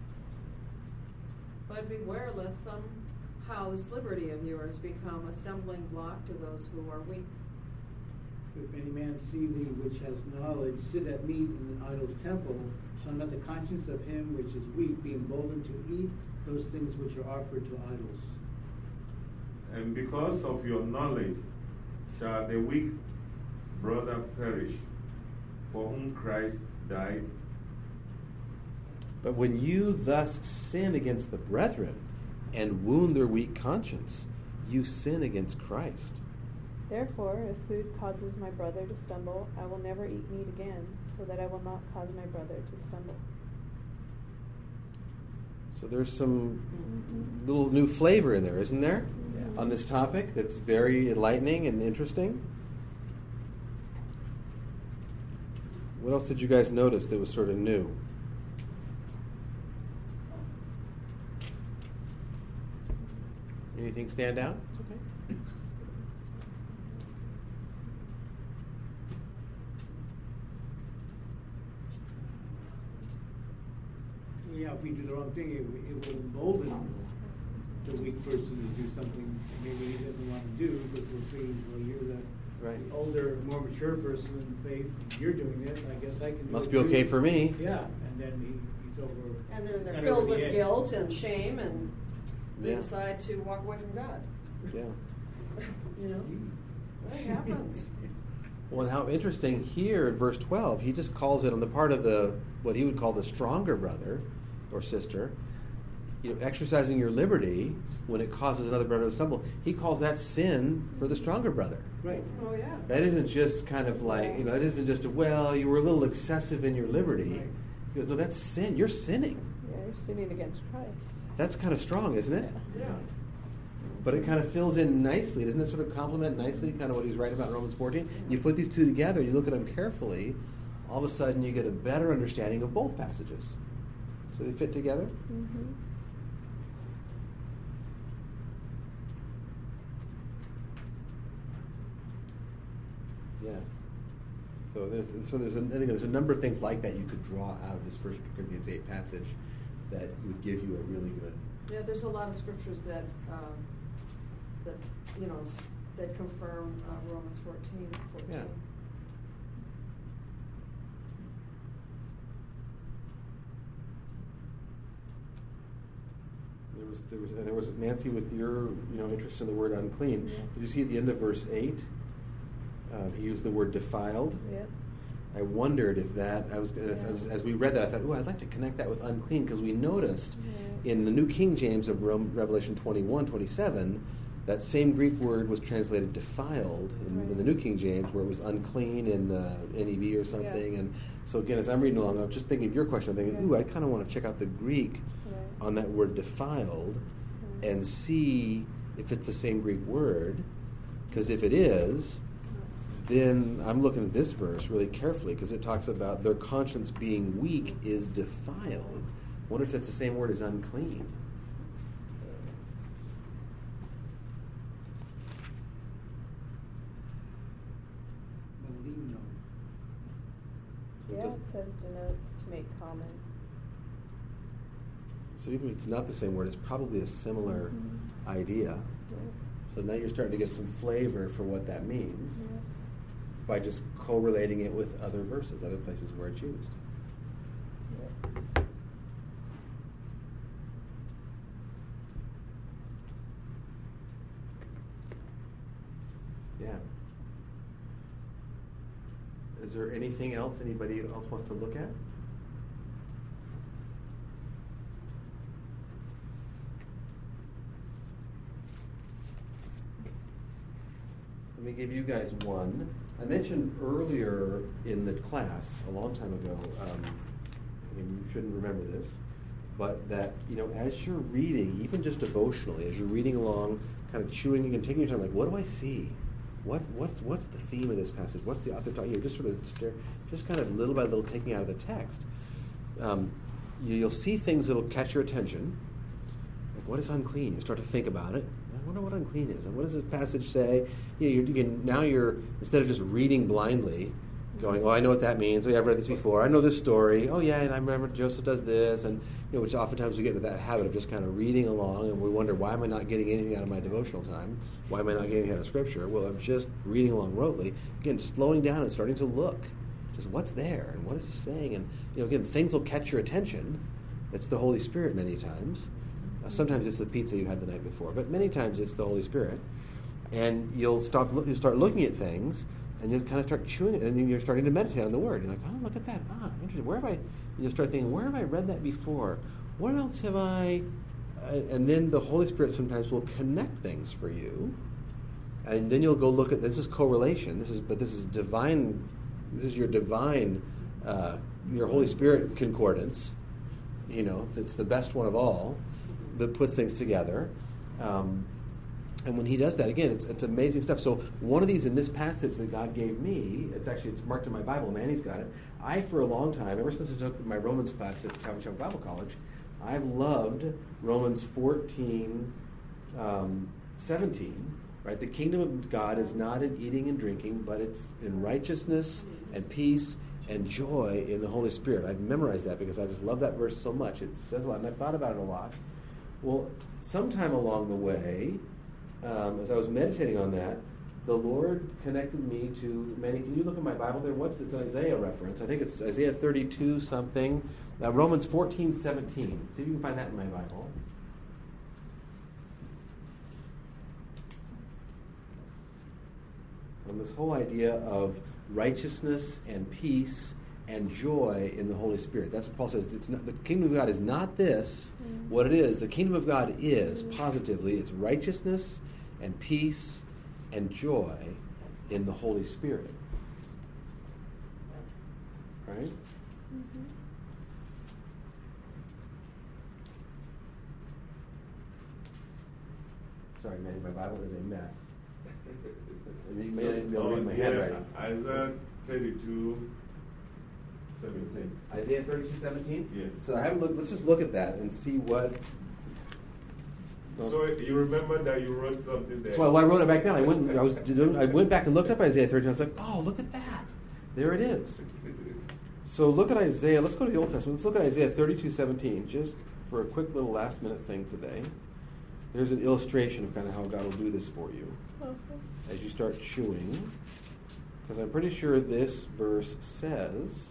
But beware lest somehow this liberty of yours become a stumbling block to those who are weak. If any man see thee which has knowledge sit at meat in the idol's temple, shall not the conscience of him which is weak be emboldened to eat those things which are offered to idols? And because of your knowledge shall the weak brother perish, for whom Christ died. But when you thus sin against the brethren, and wound their weak conscience, you sin against Christ. Therefore, if food causes my brother to stumble, I will never eat meat again, so that I will not cause my brother to stumble. So there's some Mm-hmm. little new flavor in there, isn't there? Yeah. On this topic that's very enlightening and interesting. What else did you guys notice that was sort of new? Anything stand out? It's okay. Yeah, if we do the wrong thing, it, it will embolden the weak person to do something maybe he doesn't want to do, because we'll see, well, you're the Right. older, more mature person in faith, you're doing it, I guess I can do it Must be okay too. for me. Yeah, and then he, he's over. And then they're kind of filled over the with edge. guilt and shame, and they Yeah. decide to walk away from God. Yeah. You know, that happens. Well, and how interesting here in verse twelve, he just calls it on the part of the, what he would call the stronger brother or sister, you know, exercising your liberty when it causes another brother to stumble. He calls that sin for the stronger brother. Right. Oh, yeah. That isn't just kind of like, you know, it isn't just, a, well, you were a little excessive in your liberty. Right. He goes, no, that's sin. You're sinning. Yeah, you're sinning against Christ. That's kind of strong, isn't it? Yeah. Yeah. But it kind of fills in nicely. Doesn't it sort of complement nicely kind of what he's writing about in Romans fourteen? You put these two together, you look at them carefully, all of a sudden you get a better understanding of both passages. So they fit together? Mm-hmm. Yeah. So there's so there's a, I think there's a number of things like that you could draw out of this First Corinthians eight passage that would give you a really good. Yeah, there's a lot of scriptures that, um, that, you know, s- that confirm uh, Romans fourteen, fourteen. Yeah. There was there was and there was Nancy with your you know interest in the word unclean. Yeah. Did you see at the end of verse eight? Uh, he used the word defiled. Yep. I wondered if that I was as, Yeah. as, as we read that I thought, oh, I'd like to connect that with unclean, because we noticed Yeah. in the New King James of Rome, Revelation twenty-one, twenty-seven, that same Greek word was translated defiled in, in the New King James, where it was unclean in the N E V or something. Yeah. And so again, as I'm reading along, I'm just thinking of your question. I'm thinking, Yeah. ooh, I kind of want to check out the Greek Right. on that word defiled Mhm. and see if it's the same Greek word. Because if it is, then I'm looking at this verse really carefully, because it talks about their conscience being weak is defiled. I wonder if it's the same word as unclean. Maligno. So it Yeah, does, it says denotes to make common. so even if it's not the same word, it's probably a similar Mhm. idea. Yeah. So now you're starting to get some flavor for what that means Yeah. by just correlating it with other verses, other places where it's used. Yeah. Yeah. Is there anything else anybody else wants to look at? Let me give you guys one. I mentioned earlier in the class, a long time ago, um, and you shouldn't remember this, but that, you know, as you're reading, even just devotionally, as you're reading along, kind of chewing and taking your time, like, what do I see? What, what's, what's the theme of this passage? What's the author talking? You just sort of stare, just kind of little by little taking out of the text. Um, you, you'll see things that'll catch your attention. Like, what is unclean? You start to think about it. I wonder what unclean is. And what does this passage say? You know, you're, you can, now you're, instead of just reading blindly, going, oh, I know what that means. Oh, yeah, I've read this before. I know this story. Oh, yeah, and I remember Joseph does this. And, you know, which oftentimes we get into that habit of just kind of reading along, and we wonder, why am I not getting anything out of my devotional time? Why am I not getting anything out of Scripture? Well, I'm just reading along rotely. Again, slowing down and starting to look. Just what's there, and what is he saying? And, you know, again, things will catch your attention. It's the Holy Spirit many times. Uh, sometimes it's the pizza you had the night before, but many times it's the Holy Spirit. And you'll stop, you'll start looking at things, and you'll kind of start chewing it, and then you're starting to meditate on the Word. You're like, oh, look at that. Ah, interesting. Where have I, and you'll start thinking, where have I read that before? What else have I and then the Holy Spirit sometimes will connect things for you, and then you'll go look at, this is correlation, this is, but this is divine, this is your divine, uh, your Holy Spirit concordance, you know, that's the best one of all, that puts things together. Um, and when he does that, again, it's, it's amazing stuff. So one of these in this passage that God gave me, it's actually, it's marked in my Bible, Manny's got it. I, for a long time, ever since I took my Romans class at Calvary Chapel Bible College, I've loved Romans fourteen, um, seventeen, right? The kingdom of God is not in eating and drinking, but it's in righteousness and peace and joy in the Holy Spirit. I've memorized that because I just love that verse so much. It says a lot, and I've thought about it a lot. Well, sometime along the way, um, as I was meditating on that, the Lord connected me to many. Can you look at my Bible there? What's it's an Isaiah reference? I think it's Isaiah thirty-two something. Uh, Romans fourteen seventeen. See if you can find that in my Bible. And this whole idea of righteousness and peace and joy in the Holy Spirit. That's what Paul says. It's not, the kingdom of God is not this. Mm. What it is, the kingdom of God is, positively, it's righteousness and peace and joy in the Holy Spirit. Right? Mm-hmm. Sorry, man, my Bible is a mess. You may So, not even be able to read my oh, yeah, handwriting. Isaiah thirty-two seventeen. Isaiah thirty-two seventeen? Yes. So I haven't looked, let's just look at that and see what. So you remember that you wrote something there? So well, I wrote it back down. I went. I was. doing- I went back and looked up Isaiah thirteen. I was like, oh, look at that. There it is. So look at Isaiah. Let's go to the Old Testament. Let's look at Isaiah thirty-two seventeen, just for a quick little last minute thing today. There's an illustration of kind of how God will do this for you Okay. as you start chewing. Because I'm pretty sure this verse says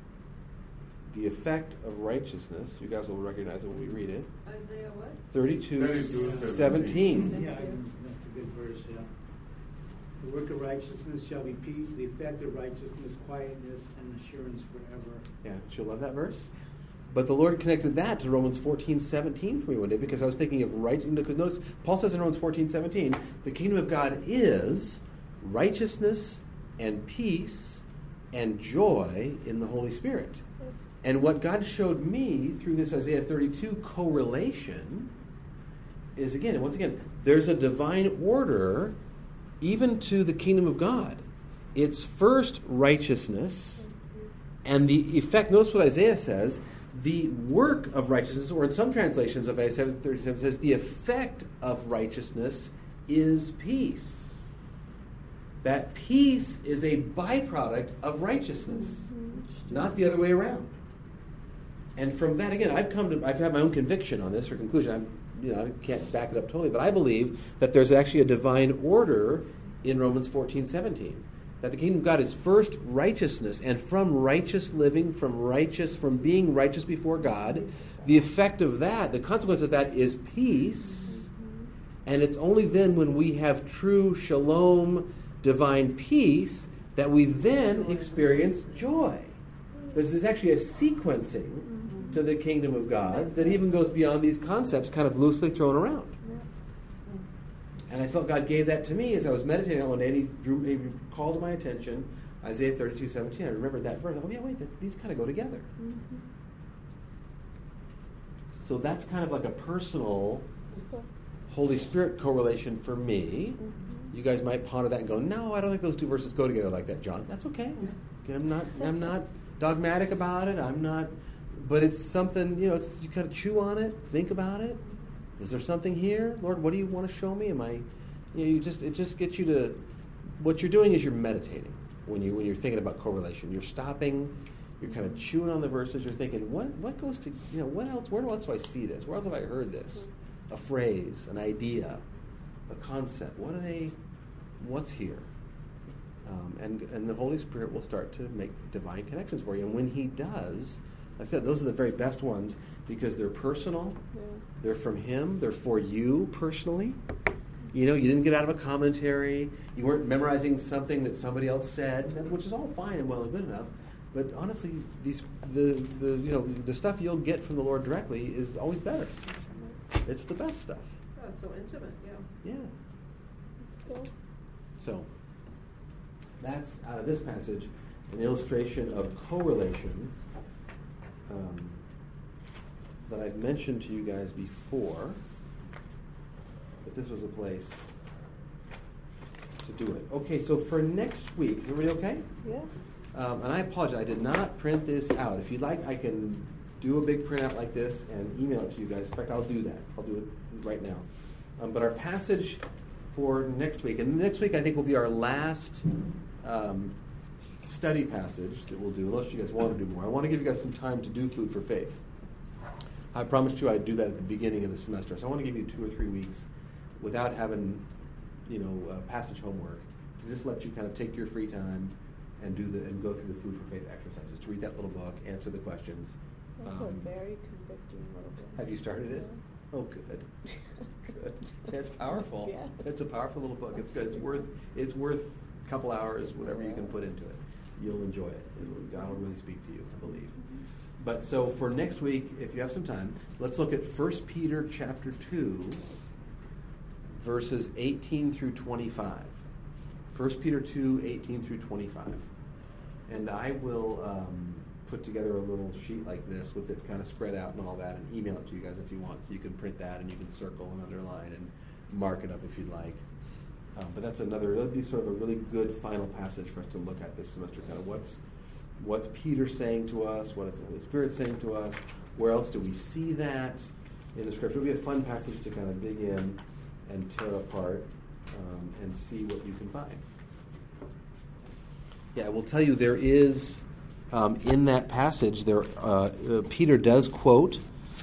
the effect of righteousness. You guys will recognize it when we read it. Isaiah what? thirty-two thirty-two, seventeen. Thank Yeah, you. that's a good verse, yeah. The work of righteousness shall be peace, the effect of righteousness, quietness, and assurance forever. Yeah, she'll love that verse. But the Lord connected that to Romans fourteen seventeen for me one day because I was thinking of right. Because notice, Paul says in Romans fourteen seventeen, the kingdom of God is righteousness and peace and joy in the Holy Spirit. And what God showed me through this Isaiah thirty-two correlation is, again, and once again, there's a divine order even to the kingdom of God. It's first righteousness, and the effect, notice what Isaiah says, the work of righteousness, or in some translations of Isaiah thirty-seven, says the effect of righteousness is peace. That peace is a byproduct of righteousness, Mm-hmm. not the other way around. And from that, again, I've come to, I've had my own conviction on this, or conclusion. I'm, you know, I can't back it up totally, but I believe that there's actually a divine order in Romans fourteen seventeen. That the kingdom of God is first righteousness, and from righteous living, from righteous, from being righteous before God, the effect of that, the consequence of that is peace. And it's only then when we have true shalom, divine peace, that we then experience joy. There's, there's actually a sequencing to the kingdom of God that even goes beyond these concepts kind of loosely thrown around. And I felt God gave that to me as I was meditating on one day, and he, drew, he called to my attention Isaiah thirty-two seventeen. I remembered that verse. Oh, yeah, wait, that, these kind of go together. Mm-hmm. So that's kind of like a personal Cool. Holy Spirit correlation for me. Mm-hmm. You guys might ponder that and go, no, I don't think those two verses go together like that, John. That's okay. Okay, I'm not I'm not dogmatic about it. I'm not, but it's something, you know, it's, you kind of chew on it, think about it. Is there something here? Lord, what do you want to show me? Am I, you know, you just, it just gets you to, what you're doing is you're meditating when, you, when you're thinking about correlation. You're stopping, you're kind of chewing on the verses, you're thinking, what, what goes to, you know, what else, where else do I see this? Where else have I heard this? A phrase, an idea, a concept. What are they, what's here? Um, and, and the Holy Spirit will start to make divine connections for you. And when he does, like I said, those are the very best ones because they're personal. Yeah. They're from him. They're for you personally. You know, you didn't get out of a commentary. You weren't memorizing something that somebody else said, which is all fine and well and good enough. But honestly, these the, the you know the stuff you'll get from the Lord directly is always better It's the best stuff. Oh, it's so intimate, yeah. Yeah. That's cool. So, that's out of this passage an illustration of correlation um, that I've mentioned to you guys before, but this was a place to do it. Okay, so for next week, is everybody okay? Yeah. Um, and I apologize, I did not print this out. If you'd like, I can do a big printout like this and email it to you guys. In fact, I'll do that. I'll do it right now. Um, but our passage for next week, and next week I think will be our last um, study passage that we'll do, unless you guys want to do more. I want to give you guys some time to do Food for Faith. I promised you I'd do that at the beginning of the semester, so I want to give you two or three weeks without having, you know, uh, passage homework, to just let you kind of take your free time and do the and go through the Food for Faith exercises, to read that little book, answer the questions. That's Um, a very convicting little bit. Have you started it? Oh, good. Good. It's powerful. Yes. It's a powerful little book. It's good. It's worth it's worth a couple hours, whatever you can put into it. You'll enjoy it. It'll, God will really speak to you, I believe. Mm-hmm. But so for next week, if you have some time, let's look at First Peter chapter two, verses eighteen through twenty-five. First Peter two, eighteen through twenty-five. And I will um, put together a little sheet like this with it kind of spread out and all that, and email it to you guys if you want, so you can print that and you can circle and underline and mark it up if you'd like. Um, but that's another, that'll be sort of a really good final passage for us to look at this semester, kind of what's what's Peter saying to us, what is the Holy Spirit saying to us, where else do we see that in the Scripture. It'll be a fun passage to kind of dig in and tear apart um, and see what you can find. Yeah, I will tell you there is, um, in that passage, there uh, uh, Peter does quote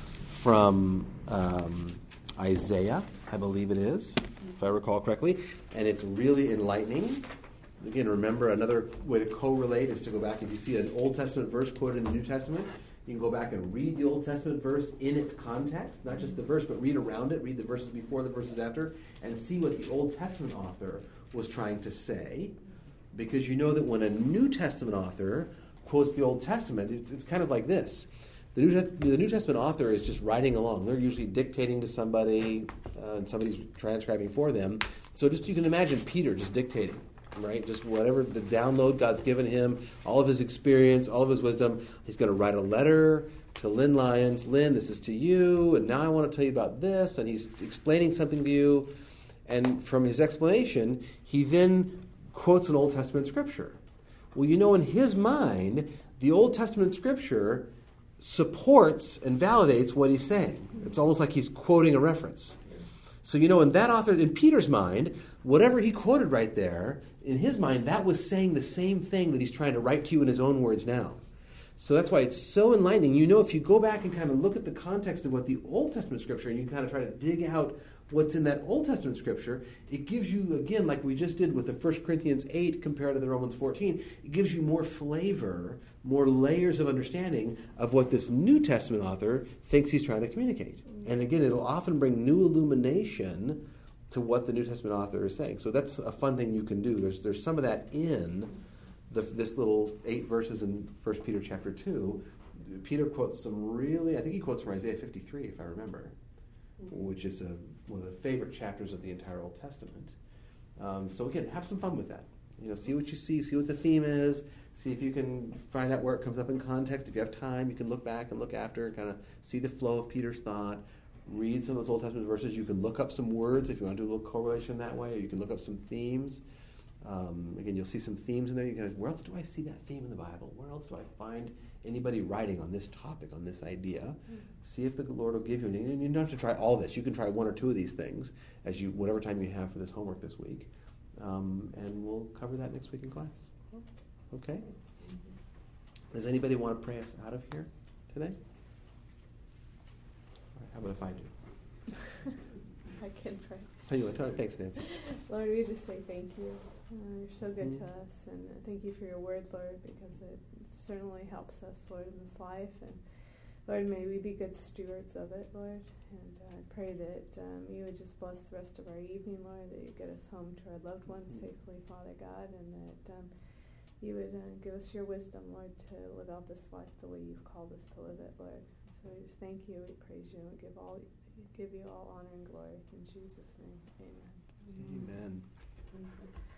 from um, Isaiah, I believe it is, if I recall correctly, and it's really enlightening. Again, remember, another way to correlate is to go back. If you see an Old Testament verse quoted in the New Testament, you can go back and read the Old Testament verse in its context, not just the verse, but read around it, read the verses before, the verses after, and see what the Old Testament author was trying to say. Because you know that when a New Testament author quotes the Old Testament, it's, it's kind of like this. The New, the New Testament author is just writing along. They're usually dictating to somebody, uh, and somebody's transcribing for them. So just you can imagine Peter just dictating, right? Just whatever the download God's given him, all of his experience, all of his wisdom. He's going to write a letter to Lynn Lyons. Lynn, this is to you, and now I want to tell you about this. And he's explaining something to you. And from his explanation, he then quotes an Old Testament scripture. Well, you know, in his mind, the Old Testament scripture supports and validates what he's saying. It's almost like he's quoting a reference. So, you know, in that author, in Peter's mind, whatever he quoted right there, in his mind, that was saying the same thing that he's trying to write to you in his own words now. So that's why it's so enlightening. You know, if you go back and kind of look at the context of what the Old Testament scripture, and you kind of try to dig out what's in that Old Testament scripture, it gives you, again, like we just did with the First Corinthians eight compared to the Romans fourteen, it gives you more flavor, more layers of understanding of what this New Testament author thinks he's trying to communicate. And again, it'll often bring new illumination to what the New Testament author is saying. So that's a fun thing you can do. There's there's some of that in the, this little eight verses in First Peter chapter two. Peter quotes some really, I think he quotes from Isaiah fifty-three, if I remember, which is a, one of the favorite chapters of the entire Old Testament. Um, so again, have some fun with that. You know, see what you see, see what the theme is, see if you can find out where it comes up in context. If you have time, you can look back and look after and kind of see the flow of Peter's thought. Read some of those Old Testament verses. You can look up some words if you want to do a little correlation that way, or you can look up some themes. Um, again, you'll see some themes in there. You can ask, where else do I see that theme in the Bible? Where else do I find anybody writing on this topic, on this idea? Mm-hmm. See if the Lord will give you anything. And you don't have to try all this. You can try one or two of these things as you, whatever time you have for this homework this week. Um, and we'll cover that next week in class. Okay? Does anybody want to pray us out of here today? All right, how about if I do? I can pray. Oh, you want to? Thanks, Nancy. Lord, we just say thank you. Uh, you're so good mm-hmm. to us, and thank you for your word, Lord, because it certainly helps us, Lord, in this life. And Lord, may we be good stewards of it, Lord. And uh, I pray that um, you would just bless the rest of our evening, Lord, that you get us home to our loved ones safely, Father God, and that um, you would uh, give us your wisdom, Lord, to live out this life the way you've called us to live it, Lord. And so we just thank you, we praise you, and we give all We give you all honor and glory in Jesus' name. Amen. Amen.